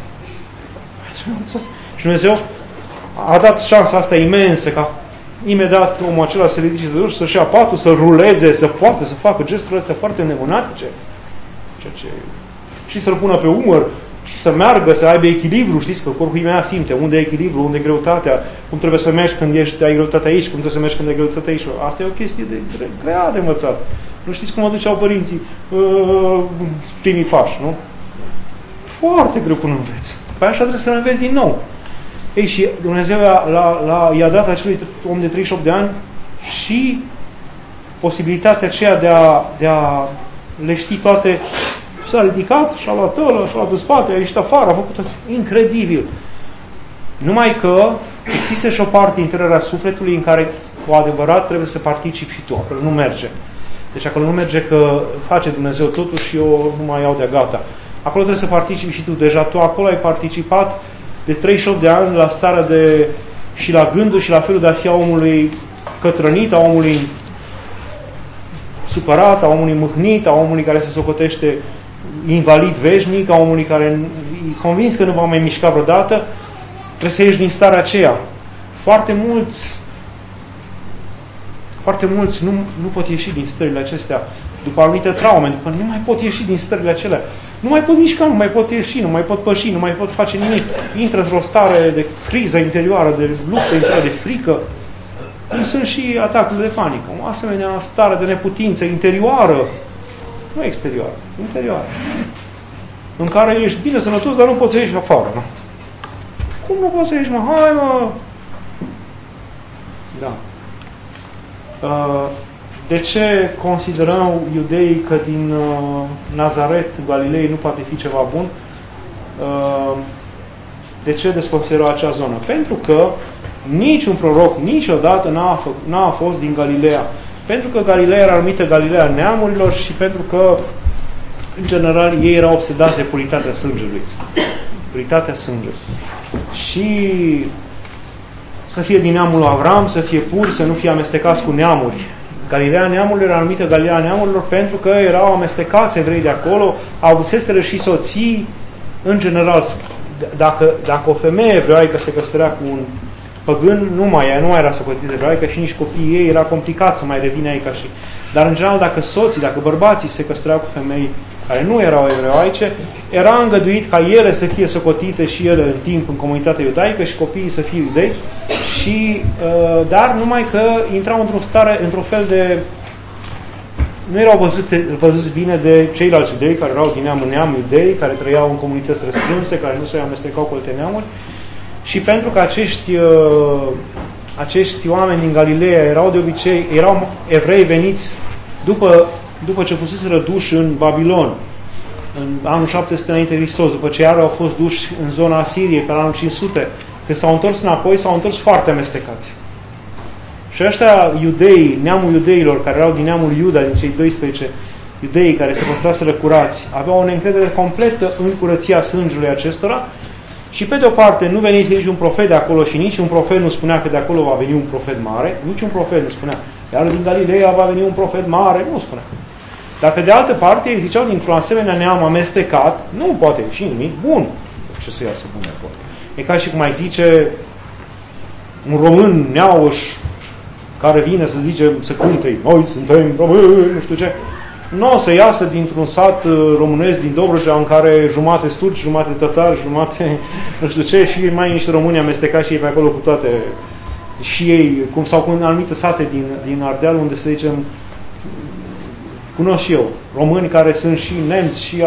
Și Dumnezeu a dat șansa asta imensă ca imediat omul acela să ridice de duș, să-și ia patul, să ruleze, să poată să facă gesturile astea foarte nebunatice. Și să-l pună pe umăr, și să meargă, să aibă echilibru. Știți că corpul imediat simte unde e echilibru, unde e greutatea, cum trebuie să mergi când ai greutatea aici, cum trebuie să mergi când ai greutatea aici. Asta e o chestie grea de învățat. Nu știți cum o duceau părinții primii pași, nu? Foarte greu până înveți. Păi așa trebuie să înveți din nou. Ei, și Dumnezeu i-a dat acelui om de 38 de ani și posibilitatea aceea de a le ști toate. S-a ridicat, și-a luat ăla, și-a luat în spate, a ieșit afară, a făcut tot. Incredibil. Numai că există și o parte interioară a sufletului în care, cu adevărat, trebuie să participi și tu. Acolo nu merge. Deci acolo nu merge că face Dumnezeu totul și eu nu mai iau de gata. Acolo trebuie să participi și tu. Deja tu acolo ai participat de 38 de ani la starea și la gândul și la felul de a fi a omului cătrănit, a omului supărat, a omului mâhnit, a omului care se socotește invalid veșnic, a omului care e convins că nu va mai mișca vreodată. Trebuie să ieși din starea aceea. Foarte mulți nu pot ieși din stările acestea după anumite traume, după nu mai pot ieși din stările acelea. Nu mai pot mișca, nu mai pot ieși, nu mai pot păși, nu mai pot face nimic. Intră într-o stare de criză interioară, de luptă interioară, de frică. Cum sunt și atacurile de panică. O asemenea stare de neputință interioară, nu exterioară, interioară. În care ești bine sănătos, dar nu poți să ieși afară. Nu? Cum nu poți să ieși, mă? Hai, mă! Da. De ce considerau iudeii că din Nazaret, Galilei, nu poate fi ceva bun? De ce desconsiderau acea zonă? Pentru că niciun proroc niciodată n-a fost din Galileea. Pentru că Galileea era numită Galileea neamurilor și pentru că, în general, ei erau obsedați de puritatea sângelui. Puritatea sângelui. Și să fie din neamul lui Avram, să fie pur, să nu fie amestecați cu neamuri. Galileea neamurilor era numită Galileea neamurilor pentru că erau amestecați evrei de acolo, avuseseră și soții, în general. Dacă o femeie evreică se căsătorea cu un păgân, nu mai era socotită evreică și nici copiii ei era complicat să mai revină ei ca și. Dar în general, dacă bărbații se căsătoreau cu femei care nu erau evreice, era îngăduit ca ele să fie socotite și ele în timp în comunitatea iudaică și copiii să fie iudei, dar numai că intrau într-un fel de... nu erau văzuți bine de ceilalți iudei care erau din neam în neam iudei, care trăiau în comunități restrânse, care nu se amestecau cu alte neamuri. Și pentru că acești oameni din Galileea erau de obicei, erau evrei veniți după ce fuseseră duși în Babilon, în anul 700 înainte de Hristos, după ce iar au fost duși în zona Asiriei pe anul 500, când s-au întors înapoi, s-au întors foarte amestecați. Și ăștia iudei, neamul iudeilor, care erau din neamul Iuda, din cei 12 iudei care se păstraseră curați, aveau o neîncredere completă în curăția sângelui acestora. Și pe de o parte nu veniți niciun profet de acolo și niciun profet nu spunea că de acolo va veni un profet mare, niciun profet nu spunea, iar din Galileea va veni un profet mare, nu spunea. Dar pe de altă parte ei ziceau, dintr-un asemenea neam amestecat, nu poate ieși nimic bun. Ce să iasă bun acolo? E ca și cum mai zice un român neauș care vine să zice, să cânte, noi suntem români, nu știu ce. Nu o să iasă dintr-un sat românesc din Dobrogea în care jumate turci, jumate tătari, jumate nu știu ce și mai niște români amestecați și ei pe acolo cu toate și ei, cum sau cu anumite sate din Ardeal unde să zicem cunosc și eu, români care sunt și nemți și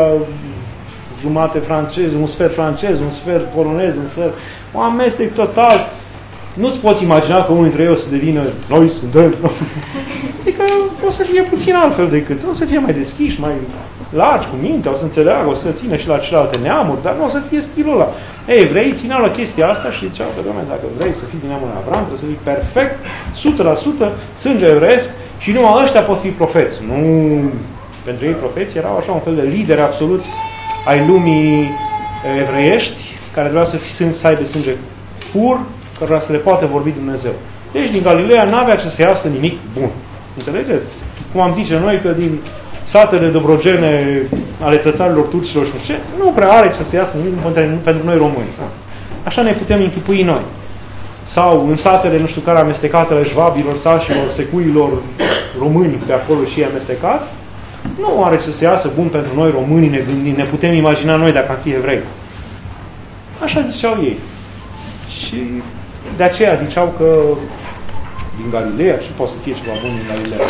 jumate francezi, un sfert francez, un sfert polonez, un sfert, un amestec total. Nu-ți poți imagina că unul dintre ei o să devină noi suntem. Adică o să fie puțin altfel decât. O să fie mai deschiși, mai largi cu minte, o să înțeleagă, o să țină și la celelalte neamuri, dar nu o să fie stilul ăla. Evreii țineau la chestia asta și ziceau că, Doamne, dacă vrei să fii din neamul Avram, trebuie să fii perfect, 100%, sânge evreiesc și numai ăștia pot fi profeți. Nu, pentru ei profeții erau așa un fel de lideri absoluți ai lumii evreiești, care trebuiau să aibă sânge pur, cărora să le poate vorbi Dumnezeu. Deci din Galileea n-avea ce să iasă nimic bun. Înțelegeți? Cum am zice noi că din satele dobrogene ale tătarilor turcilor și ce, nu prea are ce să iasă nimic pentru noi români. Așa ne putem închipui noi. Sau în satele, nu știu care, amestecate ale jvabilor, sașilor, secuilor români pe acolo și amestecați, nu are ce să iasă bun pentru noi românii, ne putem imagina noi dacă am fi evrei. Așa ziceau ei. Și de aceea ziceau că din Galileea, și poate să fie ceva bun din Galileea.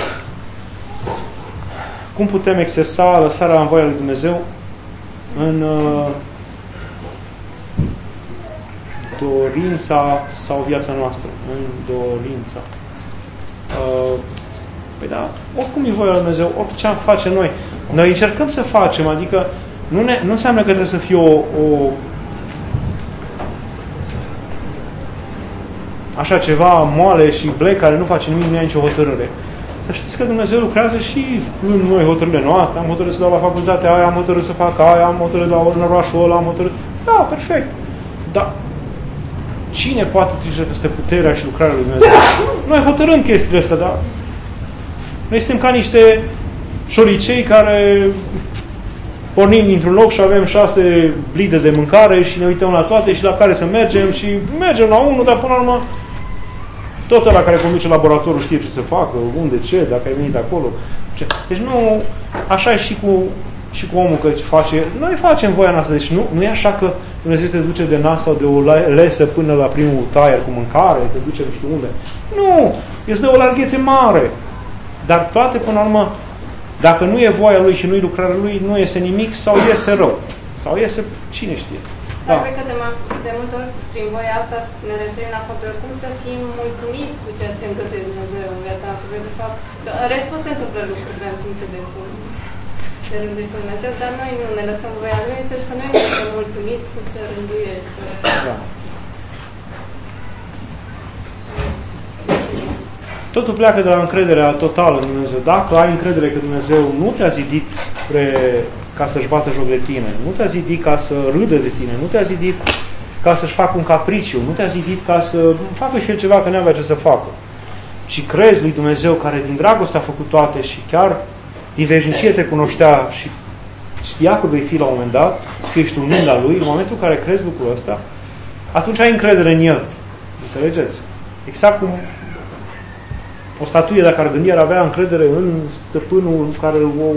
Cum putem exersa lăsarea în voia lui Dumnezeu în dorința sau viața noastră? În dorința. Păi da, oricum e voia lui Dumnezeu, orice am face noi. Noi încercăm să facem, adică nu înseamnă că trebuie să fie așa ceva moale și blec care nu face nimic, nu ia nicio hotărâre. Să știți că Dumnezeu lucrează și în noi hotărârile noastre. Am hotărât să dau la facultatea aia, am hotărât să fac aia, am hotărât să dau în orașul ăla, am hotărât... Da, perfect. Dar cine poate trece peste puterea și lucrarea lui Dumnezeu? Noi hotărâm chestiile astea, dar noi suntem ca niște șoricei care pornim dintr-un loc și avem 6 blide de mâncare și ne uităm la toate și la care să mergem și mergem la unul, dar până la urmă tot ăla care conduce laboratorul știe ce să facă, unde, ce, dacă ai venit de acolo. Ce. Deci nu, așa e și cu omul că face, noi facem voia noastră, deci nu e așa că Dumnezeu te duce de nas sau de o lesă până la primul taier cu mâncare, te duce nu știu unde. Nu, este o larghețe mare. Dar toate până la urmă, dacă nu e voia lui și nu e lucrarea lui, nu iese nimic sau iese rău. Sau iese cine știe. Dar cred că de multe ori, prin voia asta, ne referim la faptul cum să fim mulțumiți cu ceea ce îngăduie Dumnezeu în viața noastră. De fapt, în rest pot să se întâmplă lucruri în funcție de cum ne rânduiește Dumnezeu, dar noi nu ne lăsăm voia lui, în sens că noi nu suntem mulțumiți cu ce rânduiește. Da. Totul pleacă de la încrederea totală în Dumnezeu. Dacă ai încredere că Dumnezeu nu te-a zidit ca să-și bată joc de tine, nu te-a zidit ca să râdă de tine, nu te-a zidit ca să-și facă un capriciu, nu te-a zidit ca să facă și el ceva că nu avea ce să facă, și crezi lui Dumnezeu care din dragoste a făcut toate și chiar din veșnicie te cunoștea și știa că vei fi la un moment dat, că ești un mânt al lui, în momentul în care crezi lucrul ăsta, atunci ai încredere în el. Înțelegeți? Exact cum o statuie, dacă ar gândi, ar avea încredere în stăpânul care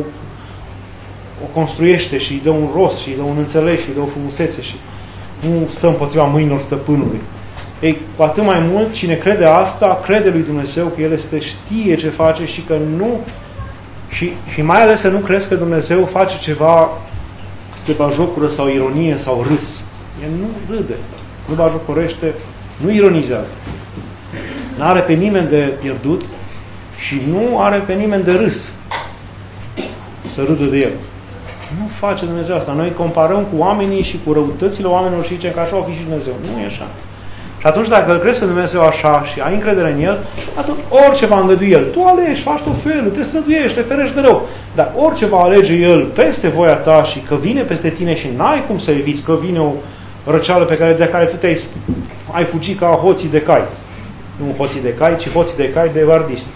o construiește și îi dă un rost și îi dă un înțeles și îi dă o frumusețe și nu stă împotriva mâinilor stăpânului. Ei, cu atât mai mult, cine crede asta, crede lui Dumnezeu că El știe ce face și că nu, și mai ales să nu crezi că Dumnezeu face ceva de bajocură sau ironie sau râs. El nu râde, nu bajocorește, nu ironizează. Nu are pe nimeni de pierdut și nu are pe nimeni de râs să râdă de el. Nu face Dumnezeu asta. Noi comparăm cu oamenii și cu răutățile oamenilor și zicem că așa o fi și Dumnezeu. Nu e așa. Și atunci dacă crezi pe Dumnezeu așa și ai încredere în El, atunci orice va îngădui El. Tu alegi, faci tot felul, te străduiești, te ferești de rău. Dar orice va alege El peste voia ta și că vine peste tine și n-ai cum să eviți, că vine o răceală de care tu ai fugit ca hoții de cai. Nu hoții de cai, ci hoții de cai de vardiști.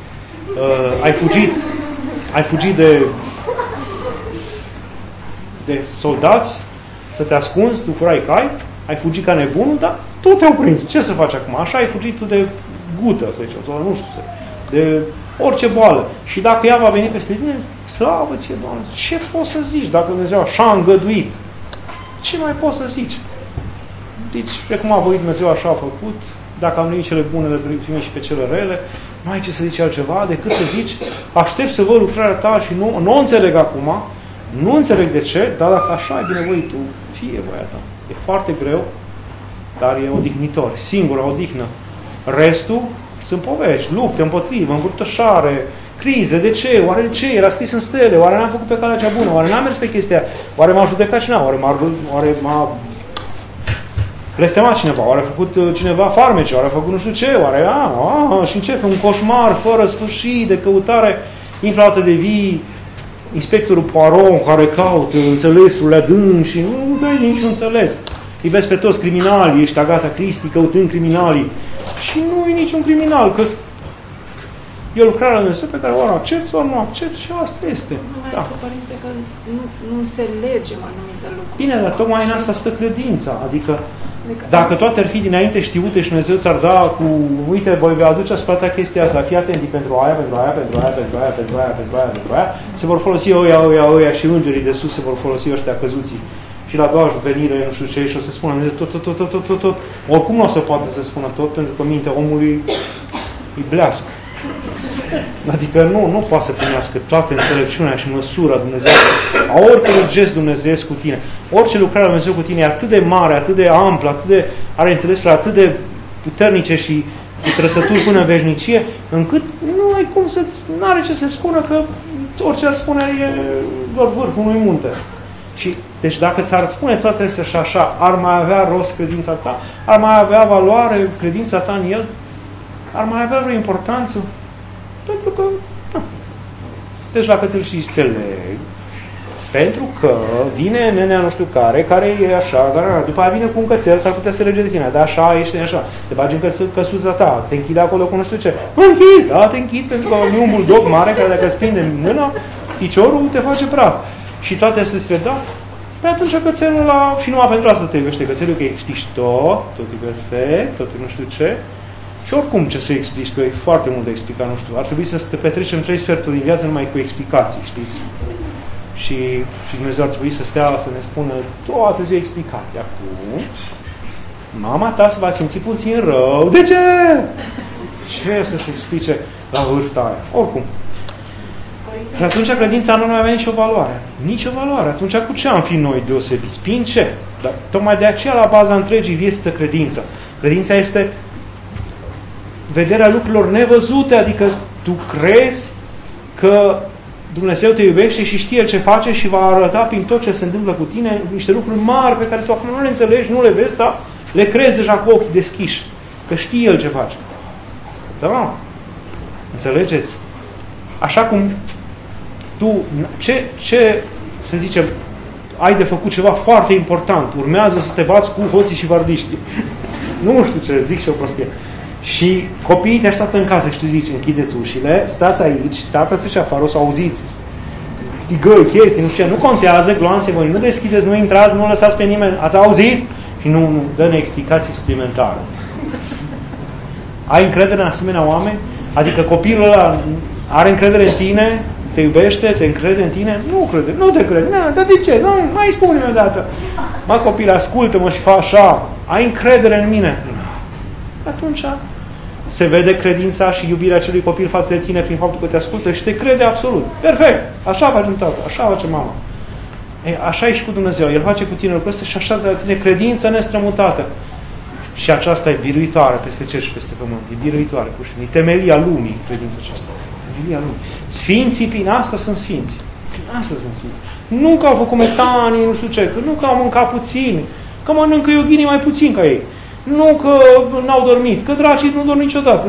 Ai fugit de soldați să te ascunzi, tu furai cai, ai fugit ca nebunul, dar tot te-au prins. Ce să faci acum? Așa ai fugit tu de gută, să zicem, sau nu știu, de orice boală. Și dacă ea va veni peste tine, slavă ție, Doamne, ce poți să zici dacă Dumnezeu așa a îngăduit? Ce mai poți să zici? Deci, precum a voit Dumnezeu, așa a făcut. Dacă am primit cele bune, le primim și pe cele rele. Nu ai ce să zici altceva decât să zici, aștept să văd lucrarea ta și nu o înțeleg acum, nu înțeleg de ce, dar dacă așa ai binevoit tu, fie voia ta. E foarte greu, dar e odihnitor. Singura odihnă Restul sunt povești, lupte împotrivă, învârtoșare, crize. De ce? Oare de ce? Era scris în stele. Oare n-am făcut pe calea cea bună? Oare n-am mers pe chestia? Oare m-a judecat cineva? Oare m-a blestemat cineva? Oare a făcut cineva farmece? Oare a făcut nu știu ce? Oare și începe un coșmar fără sfârșit de căutare inflată de vii. Inspectorul Poirot care caută înțelesurile adânc și nu dai niciun înțeles. Îi vezi pe toți criminalii, ești Agatha Christie căutând criminalii. Și nu e niciun criminal, că e o lucrare la Dumnezeu pe care o accept sau nu accept și asta este. Nu mai este, Părinte, că nu înțelegem anumite lucruri. Bine, dar tocmai în asta stă credința. Adică dacă toate ar fi dinainte știute și Dumnezeu ți-ar da cu, uite, voi vei aduce asupra ta chestia asta, fii atenți pentru aia, pentru aia, pentru aia, pentru aia, pentru aia, pentru aia, pentru aia, se vor folosi ăia și îngerii de sus se vor folosi ăștia căzuții. Și la a doua venire, nu știu ce, și o să spună tot. Oricum nu o să poată să spună tot, pentru că mintea omului îi blească. Adică nu poate să primească toată înțelepciunea și măsura Dumnezeu a oricărui gest dumnezeiesc cu tine. Orice lucrare a Dumnezeu cu tine e atât de mare, atât de amplă, are înțelesuri atât de puternice și cu trăsături până în veșnicie, încât nu are ce să spună, că orice ar spune e doar vârful unui munte. Și, deci dacă ți-ar spune toate astea și așa, ar mai avea rost credința ta? Ar mai avea valoare credința ta în el? Ar mai avea vreo importanță? Pentru că, nu. Deci dacă ți-l și te leg, pentru că vine nenea nu știu care e așa, după aia vine cu un cățel, s-ar putea să lege de tine, dar așa, ești așa, te bagi în căsuța ta, te închide acolo cu nu știu ce. Mă închizi, da, te închid, pentru că e un buldog mare care dacă îți prinde mâna, piciorul te face praf. Și toate astea se da, pe atunci cățelul ăla, și numai pentru asta te iubește cățelul, că știi tot e perfect, tot e nu știu ce. Și oricum ce să explici, că e foarte mult de explicat, nu știu, ar trebui să te petrecem 3 sferturi din viață numai cu explicații, știți? Și Dumnezeu ar trebui să stea să ne spună toate zi explicații. Acum, mama ta se va simți puțin rău. De ce? Ce să se explice la vârsta aia? Oricum. Și atunci credința nu mai avea nicio valoare. Nicio valoare. Atunci cu ce am fi noi deosebiți? Prin ce? Dar tocmai de aceea la baza întregii vieți stă credința. Credința este vederea lucrurilor nevăzute, adică tu crezi că Dumnezeu te iubește și știe ce face și va arăta prin tot ce se întâmplă cu tine niște lucruri mari pe care tu acum nu le înțelegi, nu le vezi, dar le crezi deja cu ochii deschiși, că știe El ce face. Da? Înțelegeți? Așa cum tu, ce să zicem, ai de făcut ceva foarte important, urmează să te bați cu hoții și vardiștii. Nu știu ce, zic și o prostie. Și copiii te așteaptă în casă și tu zici, închideți ușile, stați aici, tata se duce afară, o să auziți tigăi, chestii, nu știu ce, nu contează, gloanțe voi, nu deschideți, nu intrați, nu lăsați pe nimeni, ați auzit? Și nu, dă-ne explicații suplimentare. Ai încredere în asemenea oameni? Adică copilul ăla are încredere în tine, te iubește, te încrede în tine? Nu crede, nu te crede, dar de ce? Nu, mai spune-mi odată. Mă, copil, ascultă-mă și fă așa, ai încredere în mine? Atunci se vede credința și iubirea acelui copil față de tine prin faptul că te ascultă și te crede absolut. Perfect! Așa face tata, așa face mama. Așa e și cu Dumnezeu. El face cu tine lucrul ăsta și așa de la tine credința nestrămutată. Și aceasta e biruitoare peste cer și peste pământ. E biruitoare. E temelia lumii, credința aceasta. Temelia lumii. Sfinții prin asta sunt sfinți. Prin asta sunt sfinți. Nu că au făcut metanii, nu știu ce, că nu că au mâncat puțin, că mănâncă yoghinii mai puțin ca ei. Nu că n-au dormit, că dracii nu dorm niciodată.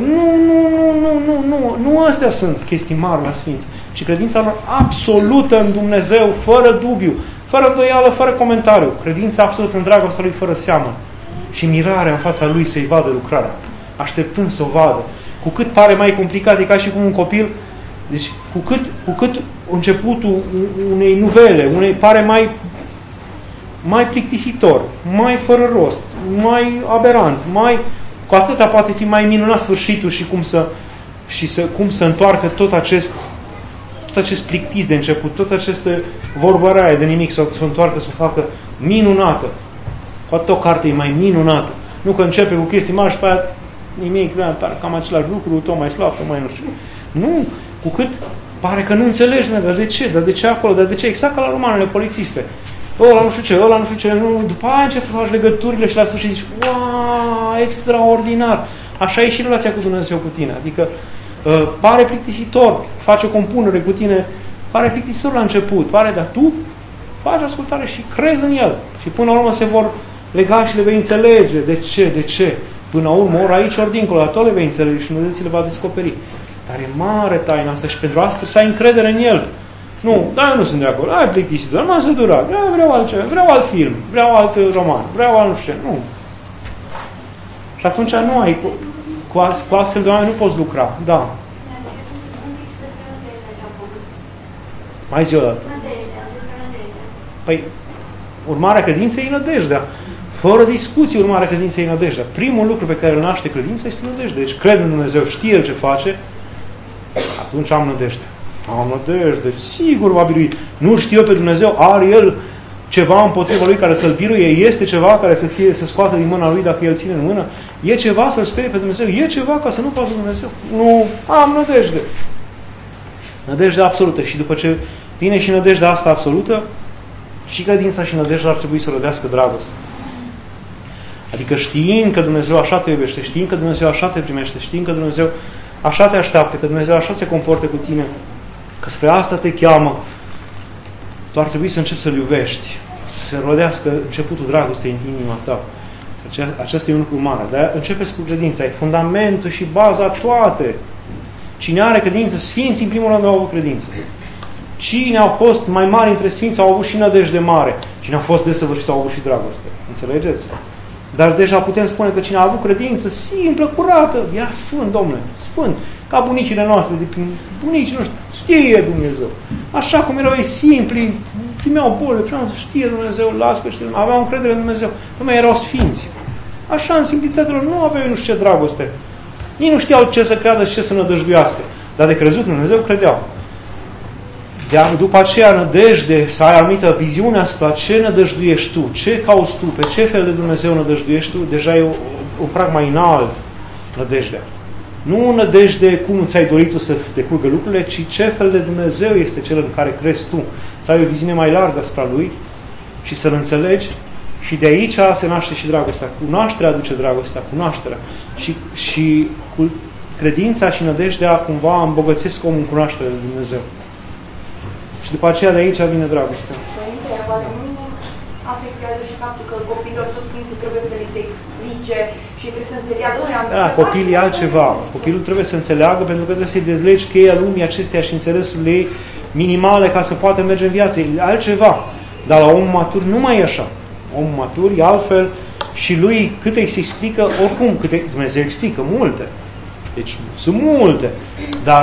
Nu astea sunt chestii mari la sfinți, ci credința lor absolută în Dumnezeu, fără dubiu, fără îndoială, fără comentariu. Credința absolută în dragostea Lui, fără seamă. Și mirarea în fața Lui să-i vadă lucrarea, așteptând să o vadă. Cu cât pare mai complicat, e ca și cum un copil, deci cu cât începutul unei nuvele, unei pare mai plictisitor, mai fără rost, mai aberant, cu atâta poate fi mai minunat sfârșitul și cum să întoarcă tot acest plictis de început, tot aceste vorbăraie de nimic, să întoarcă, să o facă minunată. Cu atât o carte e mai minunată. Nu că începe cu chestii mari și pe aia nimic, cam același lucru, tot mai slab, tot mai nu știu. Nu, cu cât pare că nu înțelegi, dar de ce? Dar de ce acolo? Dar de ce? Exact ca la romanele polițiste. Ăla nu știu ce, nu. După aia încep să faci legăturile și la sfârșit zici, wow, extraordinar! Așa e și relația cu Dumnezeu cu tine. Adică pare plictisitor, face o compunere cu tine, pare plictisitor la început, dar tu faci ascultare și crezi în El. Și până la urmă se vor lega și le vei înțelege. De ce? Până la urmă, ori aici, ori dincolo, dar tot le vei înțelege și Dumnezeu ți le va descoperi. Dar e mare taina asta și pentru asta să ai încredere în El. Nu, dar eu nu sunt de acord. Ai plictisitor, nu să dura. Vreau altceva, vreau alt film, vreau alt roman, vreau alt nu știu. Nu. Și atunci nu ai, cu astfel de oameni nu poți lucra. Da. Mai zi o dată. Păi, urmarea credinței e nădejdea. Fără discuții, urmarea credinței e nădejdea. Primul lucru pe care îl naște credința este nădejdea. Deci cred în Dumnezeu, știe El ce face, atunci am nădejde. Am nădejde, sigur va birui. Nu știu eu pe Dumnezeu, are El ceva împotriva Lui care să-L biruie? Este ceva care să scoată din mâna Lui dacă El ține în mână? E ceva să-L sperie pe Dumnezeu? E ceva ca să nu facă Dumnezeu? Nu, am nădejde. Nădejde absolută. Și după ce vine și nădejdea asta absolută, și credința și nădejdea ar trebui să rădească dragoste. Adică știind că Dumnezeu așa te iubește, știind că Dumnezeu așa te primește, știind că Dumnezeu așa te așteaptă, că Dumnezeu așa se comportă cu tine, că spre asta te cheamă, tu ar trebui să începi să-L iubești, să se rodească începutul dragostei în inima ta. Acesta e un lucru mare. Dar începeți cu credința, e fundamentul și baza toate. Cine are credință, sfinții în primul rând au avut credință. Cine au fost mai mari între sfinți au avut și nădejde mare. Cine a fost desăvârșit au avut și dragoste. Înțelegeți? Dar deja putem spune că cine a avut credință simplă, curată, era sfânt, Domnule, sfânt. Ca bunicile noastre, bunicii noștri, știe Dumnezeu. Așa cum erau ei simpli, primeau boli, știe Dumnezeu, las că știe, aveau încredere în Dumnezeu. Numai erau sfinți. Așa, în simplitatea lor, nu aveau nu știu ce dragoste. Ei nu știau ce să creadă și ce să nădăjduiască. Dar de crezut în Dumnezeu credeau. După aceea nădejde, să ai anumită viziune asupra ce nădăjduiești tu, ce cauți tu, pe ce fel de Dumnezeu nădăjduiești tu, deja e un prag mai înalt nădejdea. Nu nădejde cum ți-ai dorit tu să te curgă lucrurile, ci ce fel de Dumnezeu este cel în care crezi tu. Să ai o viziune mai largă asupra Lui și să-L înțelegi și de aici se naște și dragostea. Cunoașterea aduce dragostea, cunoașterea. Și cu credința și nădejdea cumva îmbogățesc omul în cunoașterea de Dumnezeu. Și după aceea de aici vine dragostea. Părinte, oare nu afectează și faptul că copilul tot timpul trebuie să li se explice și trebuie să înțeleagă? Da, copilul e altceva. Copilul trebuie să înțeleagă pentru că trebuie să-i dezlegi cheia lumii acesteia și înțelesurile ei minimale ca să poată merge în viață. E altceva. Dar la omul matur nu mai e așa. Omul matur e altfel și lui cât îi se explică, oricum, Dumnezeu explică multe. Deci sunt multe. Dar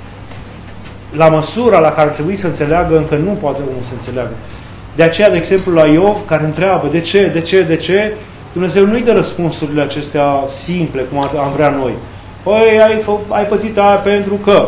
la măsura la care trebuie să înțeleagă, încă nu poate omul să înțeleagă. De aceea, de exemplu, la Iov, care întreabă de ce, Dumnezeu nu-i dă răspunsurile acestea simple, cum am vrea noi. Păi, ai pățit aia pentru că,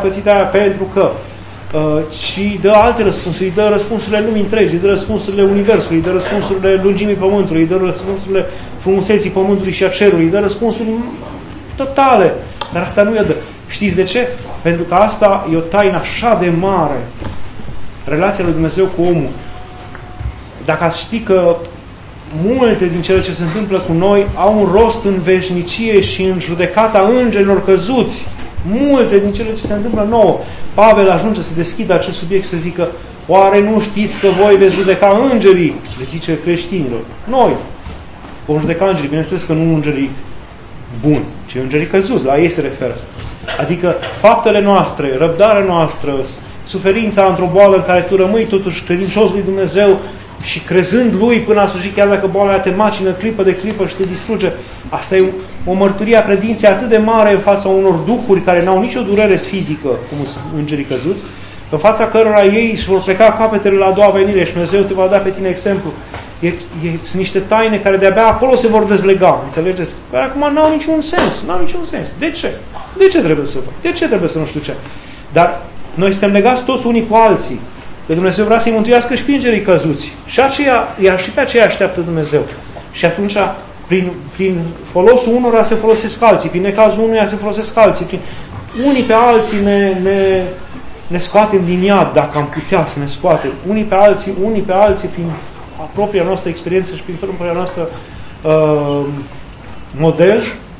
și dă alte răspunsuri, îi dă răspunsurile lumii întregi, îi dă răspunsurile universului, îi dă răspunsurile lungimii pământului, îi dă răspunsurile frumuseții pământului și a cerului, îi dă răspunsuri totale. Dar asta nu i-o dă. Știți de ce? Pentru că asta e o taină așa de mare. Relația lui Dumnezeu cu omul. Dacă ați ști că multe din cele ce se întâmplă cu noi au un rost în veșnicie și în judecata îngerilor căzuți. Multe din cele ce se întâmplă nouă. Pavel ajunge să deschidă acest subiect să zică: oare nu știți că voi veți judeca îngerii? Le zice creștinilor. Noi vom judeca îngerii. Bineînțeles că nu îngerii buni, ci îngerii căzuți. La ei se referă. Adică faptele noastre, răbdarea noastră, suferința într-o boală în care tu rămâi totuși credincios lui Dumnezeu și crezând Lui până la sfârșit, chiar dacă boala te macină clipă de clipă și te distruge, asta e o mărturie a credinței atât de mare în fața unor duhuri care n-au nicio durere fizică, cum sunt îngerii căzuți, în fața cărora ei își vor pleca capetele la a doua venire și Dumnezeu te va da pe tine exemplu. Sunt niște taine care de-abia acolo se vor dezlega, înțelegeți? Care acum n-au niciun sens. De ce? De ce trebuie să fac? De ce trebuie să nu știu ce? Dar noi suntem legați toți unii cu alții. Că Dumnezeu vrea să-i mântuiască și pe îngerii căzuți. Și pe aceea așteaptă Dumnezeu. Și atunci, prin folosul unora se folosesc alții, prin necazul unuia se folosesc alții. Unii pe alții ne scoatem din iad, dacă am putea să ne scoatem. Unii pe alții prin propria noastră experiență și prin propria noastră model,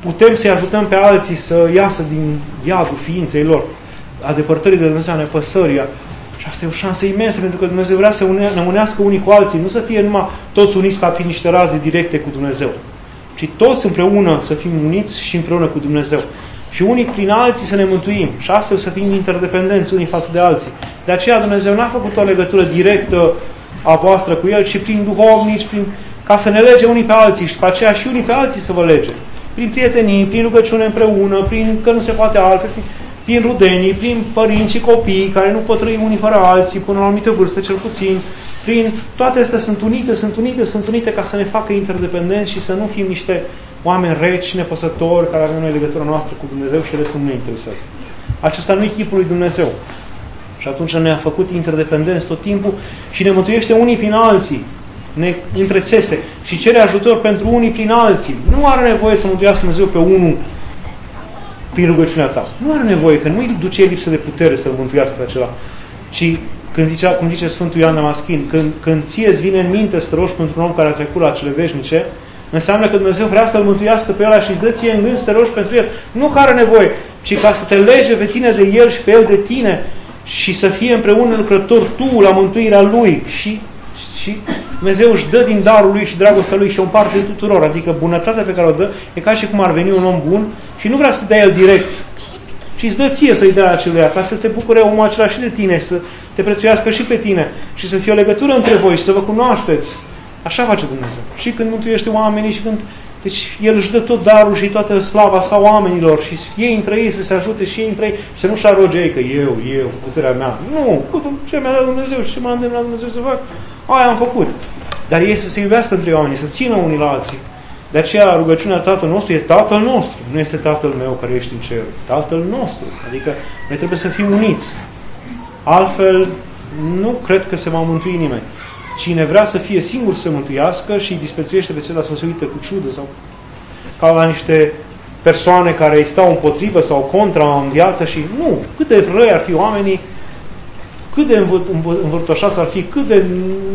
putem să-i ajutăm pe alții să iasă din iadul ființei lor, a depărtării de Dumnezeu, a nepăsării. Și asta e o șansă imensă, pentru că Dumnezeu vrea să ne unească unii cu alții, nu să fie numai toți uniți ca prin niște raze directe cu Dumnezeu, ci toți împreună să fim uniți și împreună cu Dumnezeu. Și unii prin alții să ne mântuim. Și astfel să fim interdependenți unii față de alții. De aceea Dumnezeu n-a făcut o legătură directă a voastră cu El, ci prin duhovnici, ca să ne lege unii pe alții și pe aceea și unii pe alții să vă lege. Prin prietenii, prin rugăciune împreună, prin că nu se poate altfel, prin rudenii, prin părinți și copii care nu pot trăi unii fără alții până la o anumită vârstă cel puțin. Prin toate astea sunt unite ca să ne facă interdependenți și să nu fim niște oameni reci și nepăsători care avem noi legătura noastră cu Dumnezeu și restul nu ne interesează. Acesta nu e chipul lui Dumnezeu. Și atunci ne-a făcut interdependenți tot timpul și ne mântuiește unii prin alții. Ne întrețese și cere ajutor pentru unii prin alții. Nu are nevoie să mântuiască Dumnezeu pe unul prin rugăciunea ta. Nu are nevoie, că nu-i duce lipsă de putere să-l mântuiască pe acela. Ci, cum zice Sfântul Ioan Damaschin, când ție îți vine în minte să te rogi pentru un om care a trecut la cele veșnice, înseamnă că Dumnezeu vrea să-l mântuiască pe ăla și îți dă ție în gând să te rogi pentru el. Nu că are nevoie, ci ca să te lege pe tine de el și pe el de tine și să fie împreună lucrător tu la mântuirea lui și Dumnezeu își dă din darul lui și dragostea lui și o împarte tuturor. Adică bunătatea pe care o dă e ca și cum ar veni un om bun și nu vrea să dea el direct, ci îți dă ție să-i dea aceluia, ca să te bucure omul acela și de tine și să te prețuiască și pe tine și să fie o legătură între voi și să vă cunoașteți. Așa face Dumnezeu. Și când mântuiește oamenii și când... Deci El își dă tot darul și toată slava sa oamenilor și ei între ei să se ajute și ei între ei și să nu-și aroge ei că eu, puterea mea. Nu, ce mi-a dat Dumnezeu și ce m-a îndemnat Dumnezeu să fac, aia am făcut. Dar ei să se iubească între oameni, să țină unii la alții. De aceea rugăciunea Tatăl nostru e Tatăl nostru, nu este Tatăl meu care ești în cer. Tatăl nostru. Adică noi trebuie să fim uniți. Altfel, nu cred că se va mântui nimeni. Cine vrea să fie singur să se mântuiască și îi disprețuiește pe ceilalți să se uită cu ciudă sau ca la niște persoane care îi stau împotrivă sau contra în viață și nu, cât de răi ar fi oamenii, cât de învârtoșați ar fi, cât de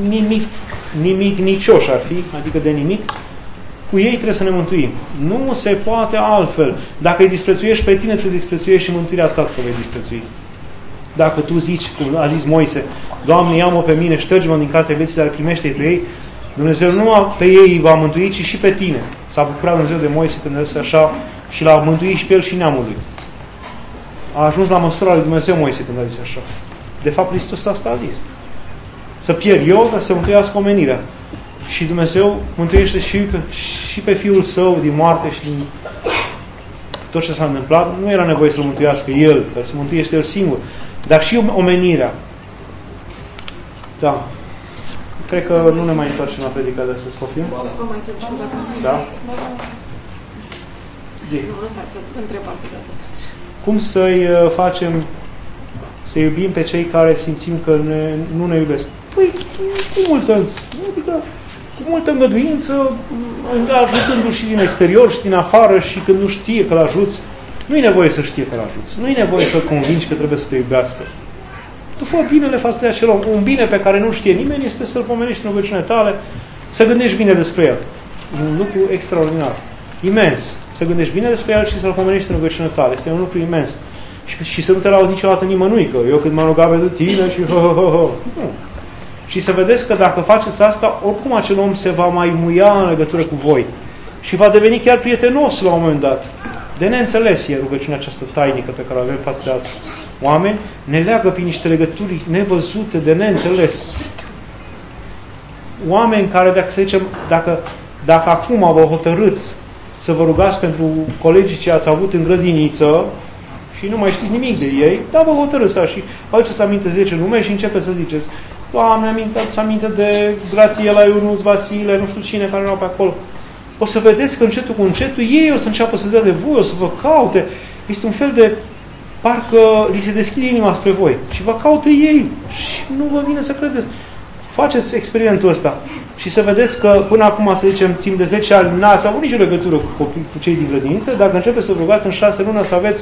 nicioși ar fi, adică de nimic, cu ei trebuie să ne mântuim. Nu se poate altfel. Dacă îi disprețuiești pe tine, trebuie disprețuiești și mântuirea ta că vei disprețui. Dacă tu zici, cum a zis Moise, Doamne, ia-mă pe mine, șterge-mă din cartea vieții, dar primește-i pe ei, Dumnezeu nu pe ei va mântui, ci și pe tine. S-a bucurat Dumnezeu de Moise când a zis așa și l-a mântuit și pe el și neamul lui. A ajuns la măsura lui Dumnezeu Moise când a zis așa. De fapt, Hristos asta a zis. Să pierd eu, dar să mântuiască omenirea. Și Dumnezeu mântuiește și pe Fiul Său din moarte și din tot ce s-a întâmplat. Nu era nevoie să-L mântuiască El, că să mântuiește El singur. Dar și omenirea. Da. Cred că nu ne mai întoarcem la predica de astăzi, Sofie. O să vă mai întreb ceva dacă nu da. Nu lăsați să întrebați de atât. Cum să-i facem să iubim pe cei care simțim că nu ne iubesc? Păi, cu multă îngăduință, ajutându-l și din exterior și din afară și când nu știe că l-ajuți, nu-i nevoie să știe că l-ajuți. Nu-i nevoie să-l convingi că trebuie să te iubească. Tu fă binele față de acel om. Un bine pe care nu știe nimeni este să-l pomenești în rugăciunea tale, să gândești bine despre el. E un lucru extraordinar. Imens. Să gândești bine despre el și să-l pomenești în rugăciunea tale. Este un lucru imens. Și să nu te lauzi niciodată nimănui, că eu când m-am rugat pentru tine și Nu. Și să vedeți că dacă faceți asta, oricum acel om se va mai muia în legătură cu voi. Și va deveni chiar prietenos la un moment dat. De neînțeles e rugăciunea această tainică pe care o avem față de alți oameni, ne leagă prin niște legături nevăzute, de neînțeles. Oameni care, dacă să zicem, dacă acum vă hotărâți să vă rugați pentru colegii ce ați avut în grădiniță și nu mai știți nimic de ei, dar vă hotărâți și faceți aminte 10 nume și începeți să ziceți: Doamne, ți aminte de Grațiela, Ionuț, Vasile, nu știu cine care erau pe acolo. O să vedeți că încetul cu încetul ei o să înceapă să dea de voi, o să vă caute. Este un fel de parcă li se deschide inima spre voi și vă caută ei și nu vă vine să credeți. Faceți experimentul ăsta și să vedeți că până acum, să zicem, timp de 10 ani n-ați avut nicio legătură cu cei din grădiniță. Dacă începeți să vă rugați în 6 luni, să aveți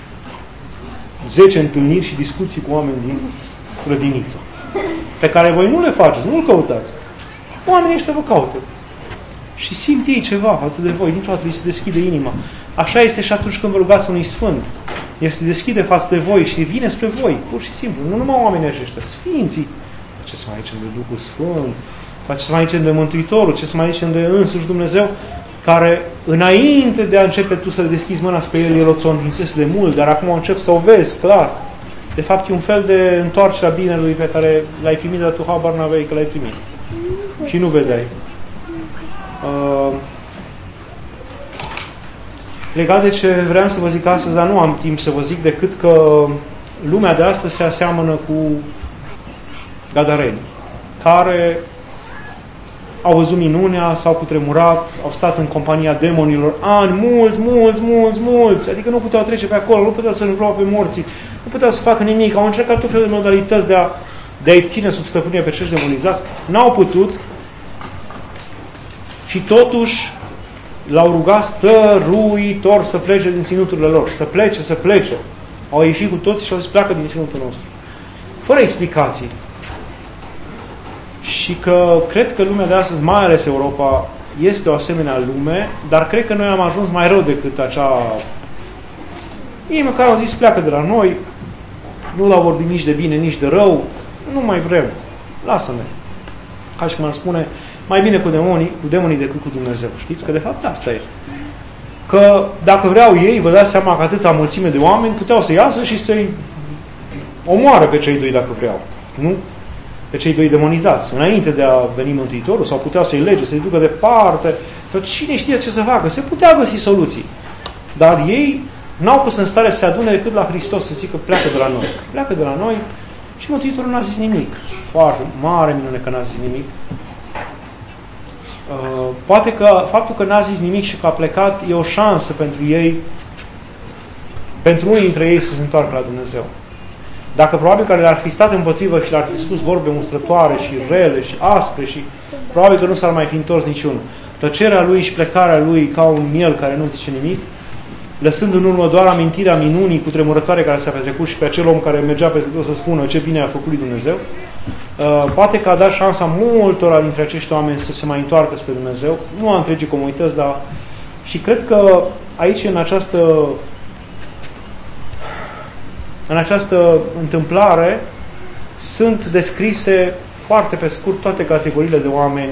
10 întâlniri și discuții cu oameni din grădiniță, pe care voi nu le faceți, nu-l căutați. Oamenii ăștia vă caută. Și simt ei ceva față de voi, dintr-o dată li se deschide inima. Așa este și atunci când vă rugați unui sfânt. El se deschide față de voi și vine spre voi, pur și simplu. Nu numai oamenii aceștia, sfinții. Ce să mai zicem de Duhul Sfânt, ce să mai zicem de Mântuitorul, ce să mai zicem de însuși Dumnezeu, care înainte de a începe tu să deschizi mâna spre El o ți-o întinsese de mult, dar acum încep să o vezi clar. De fapt, e un fel de întoarcere a binelui pe care l-ai primit, dar tu habar n-aveai că l-ai primit. Și nu vedeai. Legat de ce vreau să vă zic astăzi, dar nu am timp să vă zic decât că lumea de astăzi se aseamănă cu gadareni, care au văzut minunea, s-au cutremurat, au stat în compania demonilor ani, mulți, adică nu puteau trece pe acolo, nu puteau să-și roagă pe morții, nu puteau să facă nimic, au încercat tot felul de modalități de a-i ține sub stăpânirea pe acești demonizați, n-au putut și totuși l-au rugat stăruitor să plece din ținuturile lor, să plece. Au ieșit cu toți și au zis, pleacă din ținutul nostru. Fără explicații. Și că cred că lumea de astăzi, mai ales Europa, este o asemenea lume, dar cred că noi am ajuns mai rău decât acea... Ei măcar au zis, pleacă de la noi, nu l-au vorbit nici de bine, nici de rău, nu mai vrem, lasă-ne. Ca și cum ar spune, mai bine cu demonii decât cu Dumnezeu. Știți? Că de fapt asta e. Că dacă vreau ei, vă dați seama că atâta mulțime de oameni puteau să iasă și să-i omoară pe cei doi dacă vreau. Nu? Pe cei doi demonizați. Înainte de a veni Mântuitorul, sau puteau să-i lege, să-i ducă departe, sau cine știe ce să facă. Se putea găsi soluții. Dar ei n-au pus în stare să se adune decât la Hristos, să zică pleacă de la noi. Pleacă de la noi și Mântuitorul n-a zis nimic. Foarte mare minune că n-a zis nimic. Poate că faptul că n-a zis nimic și că a plecat e o șansă pentru ei, pentru unii dintre ei să se întoarcă la Dumnezeu. Dacă probabil că le-ar fi stat împotrivă și le-ar fi spus vorbe mustrătoare și rele și aspre și probabil că nu s-ar mai fi întors niciunul. Tăcerea lui și plecarea lui ca un miel care nu zice nimic, lăsând în urmă doar amintirea minunii cutremurătoare care s-a petrecut și pe acel om care mergea peste tot să spună ce bine a făcut lui Dumnezeu, poate că a dat șansa multora dintre acești oameni să se mai întoarcă spre Dumnezeu, nu a întregii comunități, dar și cred că aici în această întâmplare sunt descrise foarte pe scurt toate categoriile de oameni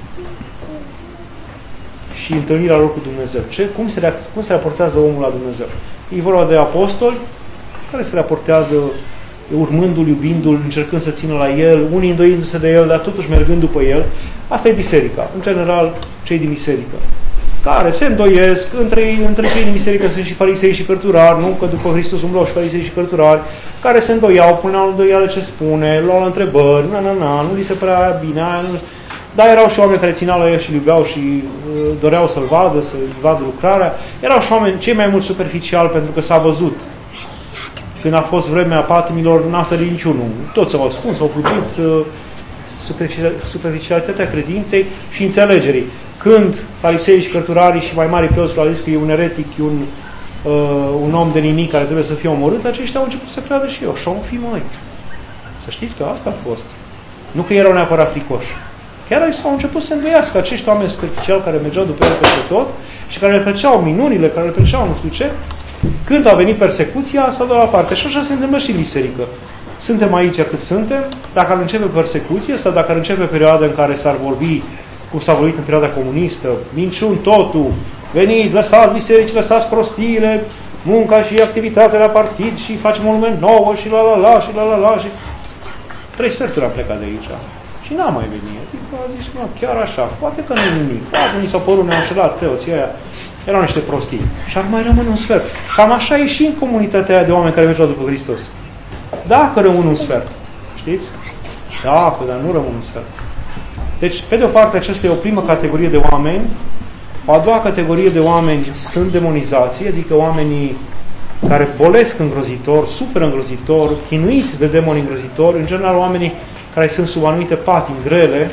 și întâlnirea lor cu Dumnezeu. Cum se raportează omul la Dumnezeu? E vorba de apostoli care se raportează urmându-l, iubindu-l, încercând să țină la el, unii îndoindu-se de el, dar totuși mergând după el. Asta e biserica. În general, cei din biserică. Care se îndoiesc, între cei din biserică sunt și farisei și cărturari, nu? Că după Hristos umblau și farisei și cărturari, care se îndoiau, puneau în îndoială ce spune, luau la întrebări, nu li se părea bine, dar erau și oameni care țineau la el și îl iubeau și doreau să-l vadă, să-i vadă lucrarea. Erau și oameni cei mai mult superficiali pentru că s-a văzut. Când a fost vremea patimilor, n-a sărit niciunul. Toți s-au ascuns, au fugit superficialitatea credinței și înțelegerii. Când farisei și cărturarii și mai mari preoți au zis că e un eretic, e un om de nimic care trebuie să fie omorât, aceștia au început să creadă și eu. Așa o fi, măi. Să știți că asta a fost. Nu că erau neapărat fricoși. Chiar s-au început să îndoiască acești oameni superficiali care mergeau după el peste tot și care le plăceau minunile, care le plăceau nu știu ce. Când a venit persecuția, s-a dat la parte. Și așa se întâmplă și în biserică. Suntem aici cât suntem, dacă ar începe persecuție sau dacă ar începe perioada în care s-ar vorbi, cum s-a vorbit în perioada comunistă, minciuni totul, veniți, lăsați biserici, lăsați prostiile, munca și activitatea la partid și facem un lume nouă și la și 3 sferturi am plecat de aici. Și n-am mai venit. Zic, nu, chiar așa, poate că nu nimic. Poate mi s-au părut neînșelat preoții aia. Erau niște prostii. Și ar mai rămâne un sfert. Cam așa e și în comunitatea aia de oameni care mergeau după Hristos. Dacă rămân un sfert. Știți? Dacă, dar nu rămân un sfert. Deci, pe de o parte, aceasta e o primă categorie de oameni. O a doua categorie de oameni sunt demonizații, adică oamenii care bolesc îngrozitor, suferă îngrozitor, chinuiți de demoni îngrozitori, în general oamenii care sunt sub anumite patimi grele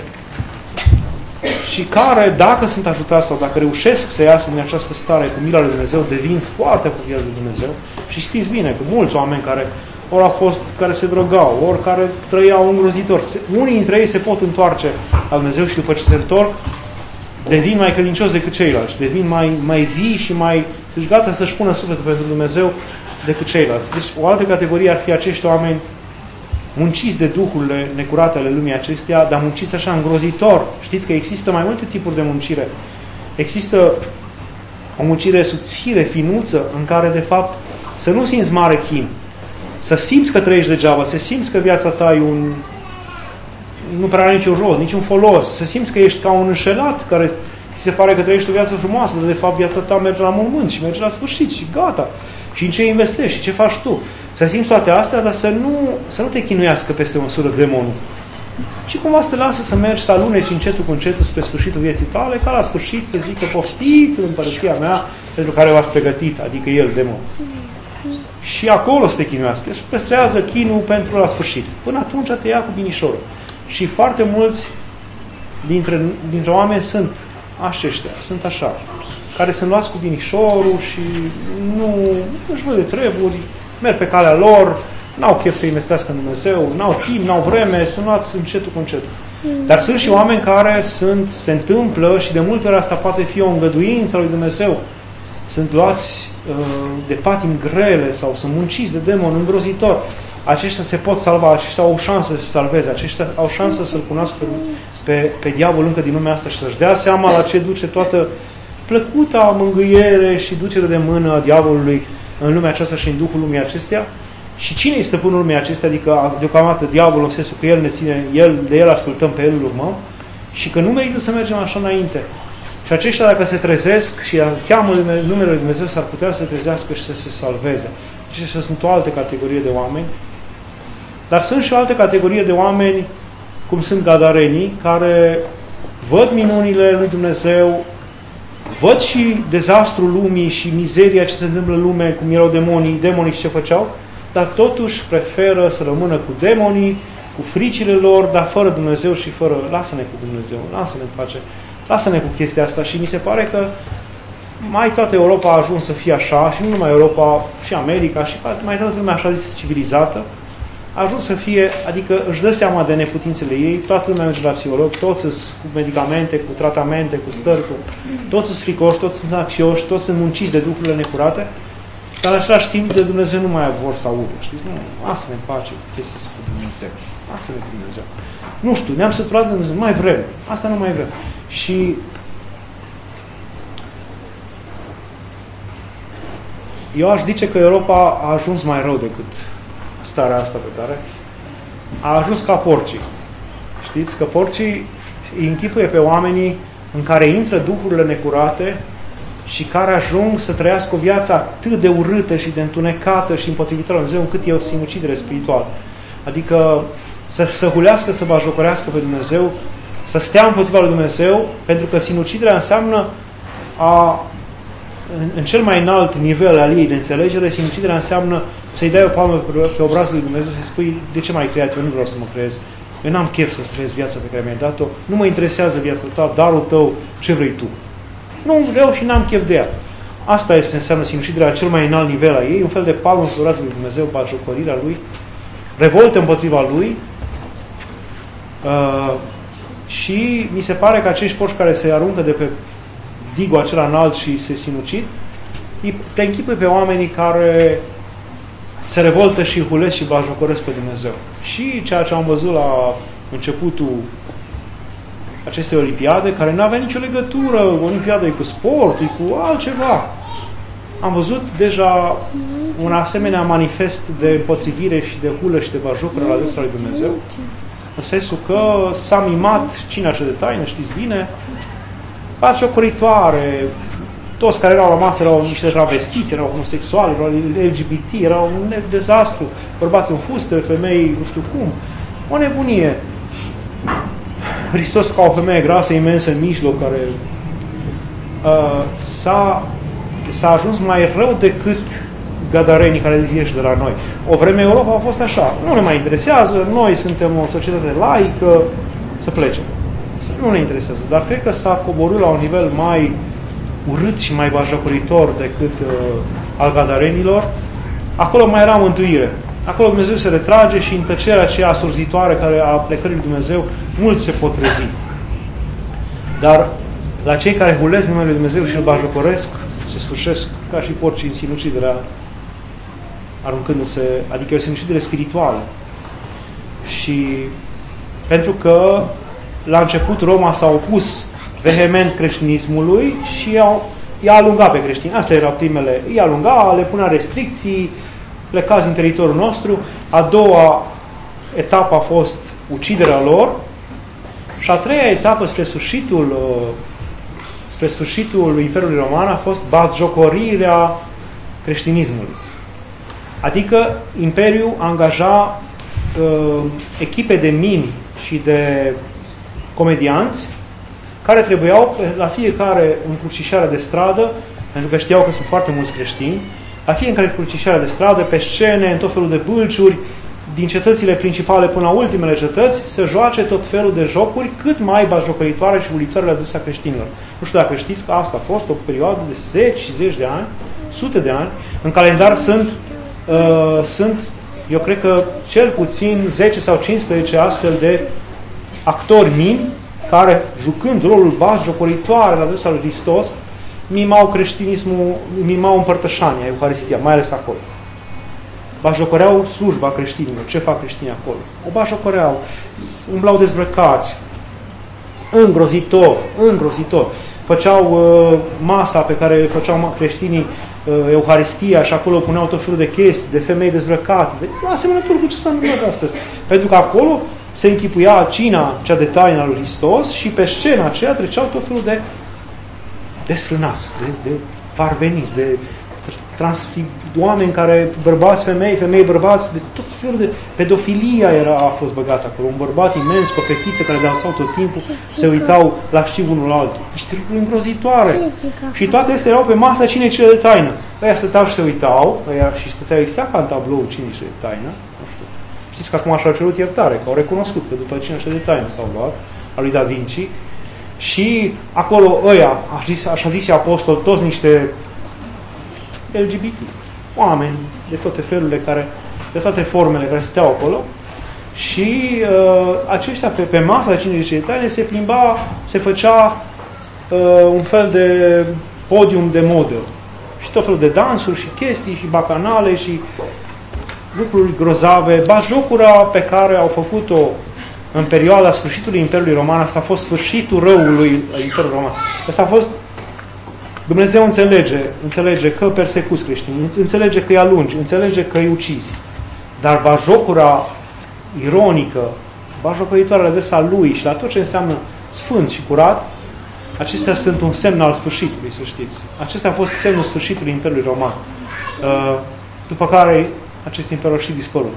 și care, dacă sunt ajutați sau dacă reușesc să iasă din această stare cu mila lui Dumnezeu, devin foarte apropiați de Dumnezeu. Și știți bine că mulți oameni care ori au fost, care se drogau, ori care trăiau îngrozitor, unii dintre ei se pot întoarce la Dumnezeu și după ce se întorc, devin mai credincioși decât ceilalți, devin mai vii și mai gata să-și pună sufletul pentru Dumnezeu decât ceilalți. Deci o altă categorie ar fi acești oameni munciți de duhurile necurate ale lumii acesteia, dar munciți așa îngrozitor. Știți că există mai multe tipuri de muncire. Există o muncire subțire, finuță, în care de fapt să nu simți mare chin, să simți că trăiești degeaba, să simți că viața ta e nu prea are niciun rost, niciun folos, să simți că ești ca un înșelat care ți se pare că trăiești o viață frumoasă, dar de fapt viața ta merge la mormânt și merge la sfârșit și gata. Și în ce investești și ce faci tu. Să simți toate astea, dar să nu te chinuiască peste măsură demonul. Și cumva să te lasă să mergi, să aluneci încetul cu încetul spre sfârșitul vieții tale, ca la sfârșit să zică poftiți în împărăția mea pentru care v-ați pregătit, adică el, demonul. Și acolo să te chinuiască. Și păstrează chinul pentru la sfârșit. Până atunci te ia cu binișorul. Și foarte mulți dintre oameni sunt aceștia, sunt așa, care sunt luați cu binișorul și nu își văd de treburi, merg pe calea lor, n-au chef să investească în Dumnezeu, n-au timp, n-au vreme, sunt luați încetul cu încetul. Dar sunt și oameni care se întâmplă și de multe ori asta poate fi o îngăduință lui Dumnezeu. Sunt luați de patimi grele sau sunt munciți de demon îngrozitor. Aceștia se pot salva, aceștia au o șansă să se salveze, aceștia au șansă să-L cunoască pe diavol încă din lumea asta și să-și dea seama la ce duce toată plăcuta mângâiere și ducere de mână a diavolului în lumea aceasta și în duhul lumii acesteia. Și cine este stăpânul lumii acestea? Adică deocamdată diavolul, în sensul că el ne ține, de el ascultăm, pe el îl urmăm și că nu merită să mergem așa înainte. Și aceștia, dacă se trezesc și cheamă numele lui Dumnezeu, s-ar putea să se trezească și să se salveze. Aceștia sunt o altă categorie de oameni. Dar sunt și o altă categorie de oameni, cum sunt gadarenii, care văd minunile lui Dumnezeu, văd și dezastrul lumii și mizeria ce se întâmplă în lume, cum erau demonii și ce făceau, dar totuși preferă să rămână cu demonii, cu fricile lor, dar fără Dumnezeu și fără... Lasă-ne cu Dumnezeu, lasă-ne în pace, lasă-ne cu chestia asta. Și mi se pare că mai toată Europa a ajuns să fie așa, și nu numai Europa, și America, și mai toată lumea așa zis civilizată, a ajuns să fie, adică își dă seama de neputințele ei, toată lumea merge la psiholog, toți sunt cu medicamente, cu tratamente, cu stări, toți sunt fricoși, toți sunt anxioși, toți sunt munciți de duhurile necurate, dar în același timp de Dumnezeu nu mai vor să audă. Știți? Nu, lasă-ne în pace cu chestia cu Dumnezeu. Lasă-ne cu Dumnezeu. Nu știu, ne-am săturat de Dumnezeu, mai vrem. Asta nu mai vrem. Și eu aș zice că Europa a ajuns mai rău decât starea asta pe care a ajuns ca porcii. Știți că porcii îi închipuie pe oamenii în care intră duhurile necurate și care ajung să trăiască o viață atât de urâtă și de întunecată și împotrivită la Dumnezeu, încât e o sinucidere spirituală. Adică să hulească, să bajocorească pe Dumnezeu, să stea împotriva lui Dumnezeu, pentru că sinuciderea înseamnă în cel mai înalt nivel al ei de înțelegere, sinuciderea înseamnă să-i dai o palmă pe obrazul lui Dumnezeu și să spui, de ce m-ai creat? Eu nu vreau să mă creez. Eu n-am chef să-ți trăiesc viața pe care mi-ai dat-o. Nu mă interesează viața ta, darul tău, ce vrei tu. Nu vreau și n-am chef de ea. Asta înseamnă sinuciderea la cel mai înalt nivel a ei, un fel de palmă pe obrazul lui Dumnezeu, batjocorirea lui, revoltă împotriva lui. Și mi se pare că acești porci care se aruncă de pe digul acela înalt și se sinucid, te închipui pe oamenii care se revoltă și hulesc și bajocoresc pe Dumnezeu. Și ceea ce am văzut la începutul acestei olimpiade, care nu avea nicio legătură, olimpiada e cu sport, e cu altceva. Am văzut deja un asemenea manifest de împotrivire și de hulă și de bajocoră la adresa lui Dumnezeu, în sensul că s-a mimat cina cea de taină, știți bine, batjocoritoare, toți care erau la masă erau niște travestiți, erau homosexuali, erau LGBT, erau un dezastru, bărbați în fuste, femei nu știu cum, o nebunie. Hristos ca o femeie grasă, imensă în mijloc, care s-a ajuns mai rău decât gadarenii care ieși de la noi. O vreme Europa a fost așa, nu ne mai interesează, noi suntem o societate laică, să plece. Nu ne interesează, dar cred că s-a coborât la un nivel mai urât și mai bajocoritor decât al gadarenilor. Acolo mai era mântuire. Acolo Dumnezeu se retrage și în tăcerea aceea asurzitoare care a plecării lui Dumnezeu, mulți se pot trezi. Dar La cei care hulesc numele Lui Dumnezeu și îl bajocoresc, se sfârșesc ca și porci în sinuciderea, aruncându-se, adică o sinucidere spirituală. Și pentru că la început Roma s-a opus vehement creștinismului și i-a alungat pe creștini. Astea erau primele. I-a alungat, le punea restricții, plecați din teritoriul nostru. A doua etapă a fost uciderea lor și a treia etapă spre sfârșitul Imperiului Roman a fost batjocorirea creștinismului. Adică Imperiul angaja echipe de mimi și de comedianți care trebuiau la fiecare încrucișare de stradă, pentru că știau că sunt foarte mulți creștini, la fiecare încrucișare de stradă, pe scene, în tot felul de bâlciuri, din cetățile principale până la ultimele cetăți, să joace tot felul de jocuri cât mai batjocoritoare și ulitoare la adresa creștinilor. Nu știu dacă știți că asta a fost o perioadă de zeci și zeci de ani, sute de ani. În calendar sunt, eu cred că cel puțin 10 sau 15 astfel de actori mimi care, jucând rolul batjocoritoare la adresa lui Hristos, mimau creștinismul, mimau împărtășania, Euharistia, mai ales acolo. Batjocoreau slujba creștinilor. Ce fac creștinii acolo? O batjocoreau, umblau dezbrăcați, îngrozitor. Făceau masa pe care făceau creștinii, Euharistia, și acolo puneau tot felul de chestii, de femei dezbrăcate, asemănător cu ce s-a întâmplat astăzi. Pentru că acolo se închipuia cina cea de taină a lui Hristos și pe scena aceea treceau tot felul de desfrânați, de parveniți, de oameni care, bărbați, femei, bărbați, de tot felul de pedofilia a fost băgată acolo. Un bărbat imens cu o fetiță care dansau tot timpul, se uitau la știu unul la altul. Niște lucruri îngrozitoare. Și toate astea erau pe masa cinei cele de taină. Aia stăteau și se uitau, și stăteau exact ca în tablou cinei cele de taină. Nu știu. Știți că acum și-au cerut iertare, că au recunoscut că după cinei cele de taină s-au luat, a lui Da Vinci. Și acolo ăia, așa zis apostol, toți niște LGBT, oameni de toate felurile de toate formele care stăteau acolo, și aceștia pe masa cinei de taine se plimba, se făcea un fel de podium de modă și tot felul de dansuri și chestii și bacanale și lucruri grozave. Batjocura pe care au făcut-o în perioada sfârșitului Imperiului Roman, asta a fost sfârșitul răului Imperiului Roman. Asta a fost, Dumnezeu înțelege că persecuți creștinii, înțelege că îi alungi, înțelege că îi ucizi. Dar batjocura ironică, batjocoritoare la adresa lui și la tot ce înseamnă sfânt și curat, acestea sunt un semn al sfârșitului, să știți. Acesta a fost semnul sfârșitului Imperiului Roman. După care acest imperiu a și dispărut.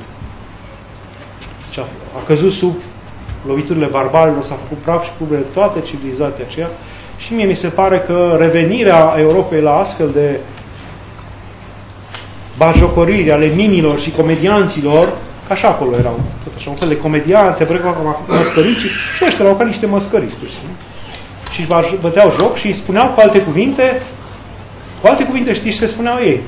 A căzut sub loviturile barbarilor, s-a făcut praf și pulbere toată civilizația aceea. Și mie mi se pare că revenirea Europei la astfel de batjocoriri ale mimilor și comedianților, că așa acolo erau, tot așa, un fel de comedianți, se părea ca măscărici, și ăștia erau ca niște măscărici. Și își băteau joc și îi spuneau cu alte cuvinte, știți ce spuneau ei?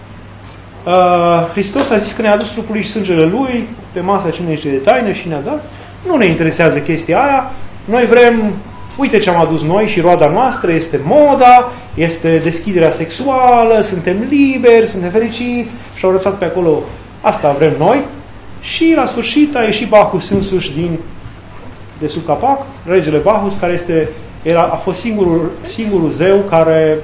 Hristos a zis că ne-a adus trupul și sângele Lui pe masa cinei de taină și ne-a dat. Nu ne interesează chestia aia, noi vrem, uite ce am adus noi și roada noastră, este moda, este deschiderea sexuală, suntem liberi, suntem fericiți, și au arătat pe acolo, asta vrem noi. Și la sfârșit a ieșit Bacchus însuși de sub capac, regele Bacchus, care a fost singurul zeu care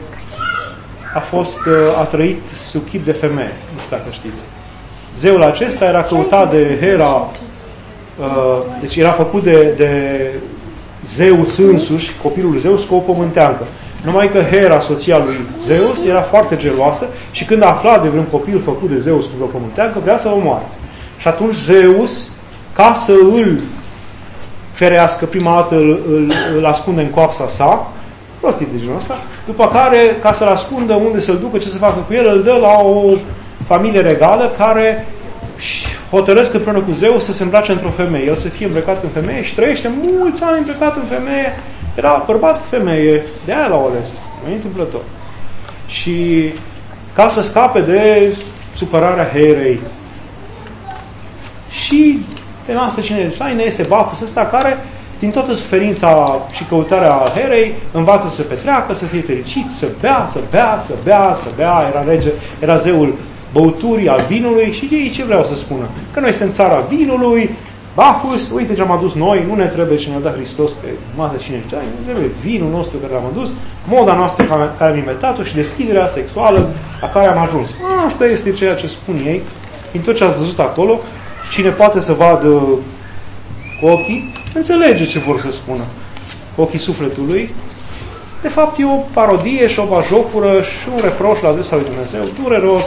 a trăit sub chip de femeie, nu știu dacă știți. Zeul acesta era căutat de Hera, deci era făcut de Zeus însuși, copilul Zeus, cu o pământeancă. Numai că Hera, soția lui Zeus, era foarte geloasă și când a aflat de vreun copil făcut de Zeus cu o pământeancă, vrea să-l omoare. Și atunci Zeus, ca să îl ferească, prima dată îl ascunde în coapsa sa, prostit de genul ăsta, după care, ca să-l ascundă unde să-l ducă, ce să facă cu el, îl dă la o familie regală care hotărăsc împreună cu Zeus să se îmbrace într-o femeie. El să fie îmbrăcat în femeie și trăiește mulți ani îmbrăcat în femeie. Era bărbat femeie, de aia l-au ales, nu e întâmplător. Și ca să scape de supărarea Herei. Și pe noastră cine ne este Bacchus ăsta care din toată suferința și căutarea Herei, învață să petreacă, să fie fericit, să bea, era rege, era zeul băuturii, al vinului și ei ce vreau să spună? Că noi suntem țara vinului, Bacchus, uite ce am adus noi, nu ne trebuie ce ne-a dat Hristos pe masă cine știe, nu trebuie vinul nostru care l-am adus, moda noastră care am inventat-o și deschiderea sexuală la care am ajuns. Asta este ceea ce spun ei, din tot ce ați văzut acolo, cine poate să vadă cu ochii, înțelege ce vor să spună cu ochii sufletului. De fapt e o parodie și o bajocură și un reproș la adresa lui Dumnezeu, dureros,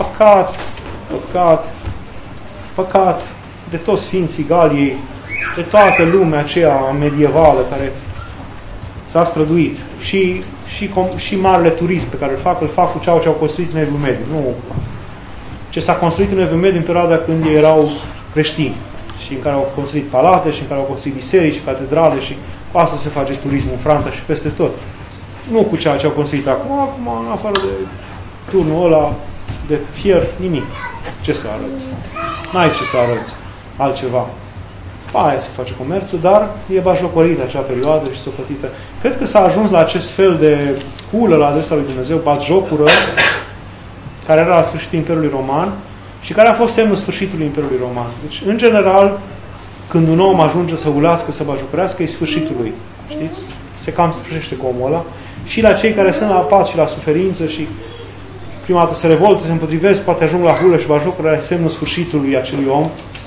păcat de toți Sfinții Galiei, de toată lumea aceea medievală care s-a străduit. Și marele turism pe care îl fac cu ce au construit în Evul Mediu. Nu ce s-a construit în Evul Mediu în perioada când ei erau creștini și în care au construit palate și în care au construit biserici și catedrale și cu asta se face turismul în Franța și peste tot. Nu cu ceea ce au construit acum, în afară de turnul ăla de fier, nimic. Ce să arăți? N-ai ce să arăți altceva. Aia se face comerțul, dar e bajocorită acea perioadă și socătită. Cred că s-a ajuns la acest fel de hulă la adresa lui Dumnezeu, batjocură, care era la sfârșitul Imperiului Roman și care a fost semnul sfârșitului Imperiului Roman. Deci, în general, când un om ajunge să ulească, să bajocorească, e sfârșitul lui. Știți? Se cam sfârșește cu omul ăla. Și la cei care sunt la pat și la suferință și prima dată se revoltă, se împotrivesc, poate ajung la hulă și bajocură, e semnul sfârșitului acelui om.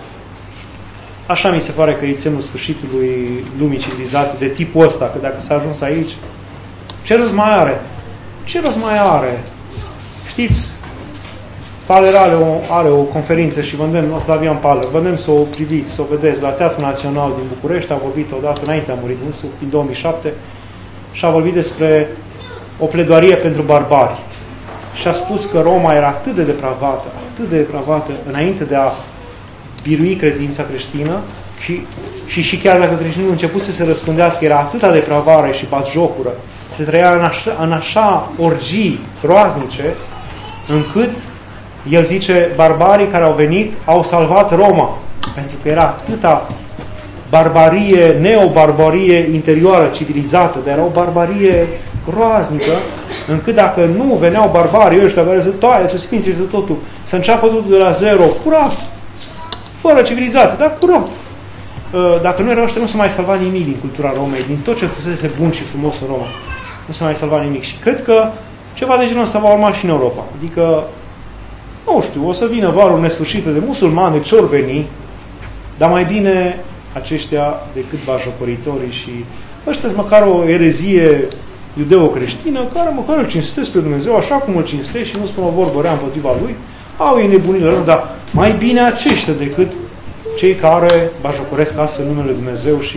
Așa mi se pare că e semnul sfârșitului lumii civilizate de tipul ăsta, că dacă s-a ajuns aici, ce rost mai are? Ce rost mai are? Știți, Paler are o conferință și vă îndemn, Octavian Paler, vă îndemn să o priviți, să o vedeți la Teatrul Național din București, a vorbit odată înainte a murit însuși, în 2007, și a vorbit despre o pledoarie pentru barbari. Și a spus că Roma era atât de depravată înainte de a birui credința creștină și chiar dacă creștinul început să se răspândească, era atâta depravare și batjocură, se trăia în așa orgii groaznice, încât el zice, barbarii care au venit au salvat Roma, pentru că era atâta barbarie, neobarbarie interioară, civilizată, dar era o barbarie groaznică, încât dacă nu veneau barbarii ăștia care să toaie, să sfințe totul, să înceapă totul de la zero, curat, fără civilizație, dar curat. Dacă nu erau ăștia, nu se mai salva nimic din cultura Romei, din tot ce fusese bun și frumos în Roma. Nu se mai salva nimic. Și cred că ceva de genul ăsta va urma și în Europa. Adică, nu știu, o să vină valuri nesfârșite de musulmani, ce ori veni, dar mai bine aceștia decât bajocoritorii și ăștia măcar o erezie iudeo-creștină, care măcar îl cinstesc pe Dumnezeu așa cum îl cinstesc și nu spun o vorbă rea împotriva lui, au ei nebunile lor, dar mai bine aceștia decât cei care bajocoresc astfel numele Lui Dumnezeu și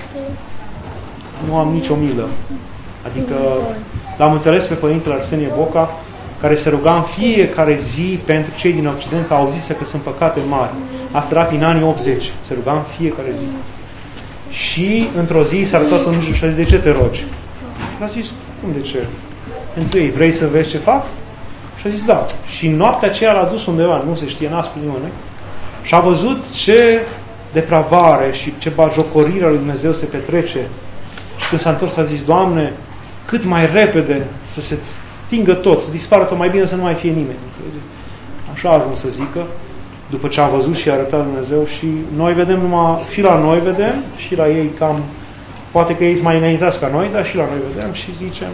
nu am nicio milă. Adică l-am înțeles pe Părintele Arsenie Boca, care se ruga în fiecare zi pentru cei din Occident, că auzise că sunt păcate mari. Asta era prin anii 80. Se ruga în fiecare zi. Și într-o zi s-a arătat în mijloc și a zis, de ce te rogi? Și a zis, cum de ce? Pentru ei, vrei să vezi ce fac? Și a zis, da. Și noaptea aceea l-a dus undeva, nu se știe, n-a spus nimeni. Și a văzut ce depravare și ce bajocorire a lui Dumnezeu se petrece. Și când s-a întors a zis, Doamne, cât mai repede să se stingă tot, să dispară tot, mai bine să nu mai fie nimeni. Așa a ajuns să zică, după ce a văzut și a arătat Dumnezeu. Și noi vedem numai, și la noi vedem, și la ei cam, poate că ei sunt mai înaintați ca noi, dar și la noi vedem și zicem,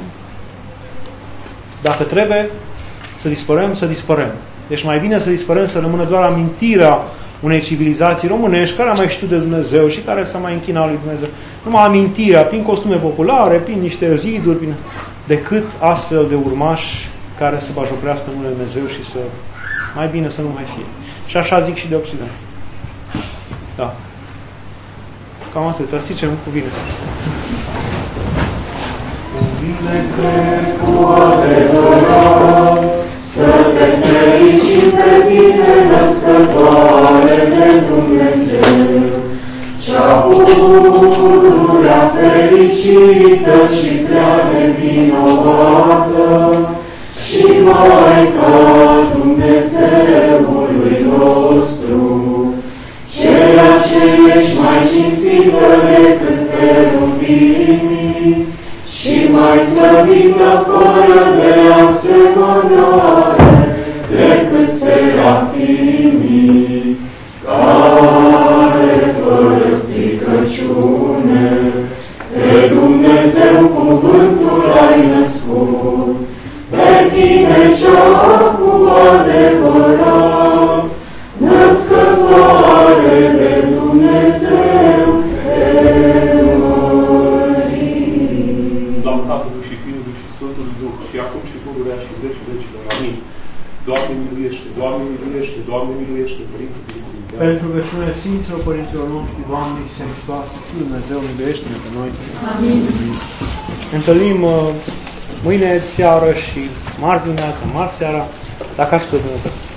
dacă trebuie să dispărăm, să dispărăm. Deci mai bine să dispărăm, să rămână doar amintirea unei civilizații românești care a mai știut de Dumnezeu și care s-a mai închinat lui Dumnezeu. Numai amintirea, prin costume populare, prin niște ziduri, decât astfel de urmași care să bajocorească numele Dumnezeu și să mai bine să nu mai fie. Și așa zic și de Occident. Da. Cam atât. Zicem cu bine. Cuvine-se cu adevărat, să te fericim pe tine, născătoare de Dumnezeu, cea pururea fericită și prea nevinovată, și Maica Dumnezeului nostru, ceea ce ești mai cinstită decât cherubimii și mai slăvită fără de asemănare decât serafimii, care fără stricăciune pe Dumnezeu cuvântul ai născut, pe tine cea cu adevărat, născătoare de Dumnezeu fericit. Slavă Tatălui și Fiului și Sfântului Duh, și acum și pururea și în vecii vecilor. Amin. Doamne miluiește, Doamne miluiește, Doamne miluiește, Părinte Duhului. Pentru rugăciunea Sfinților Părinților noștri, Doamne, Iisuse Hristoase, Fiul Dumnezeu, miluiește-ne pe noi. Amin. Ne întâlnim mâine seară și marți dimineața, marți seara, dacă aș Dumnezeu.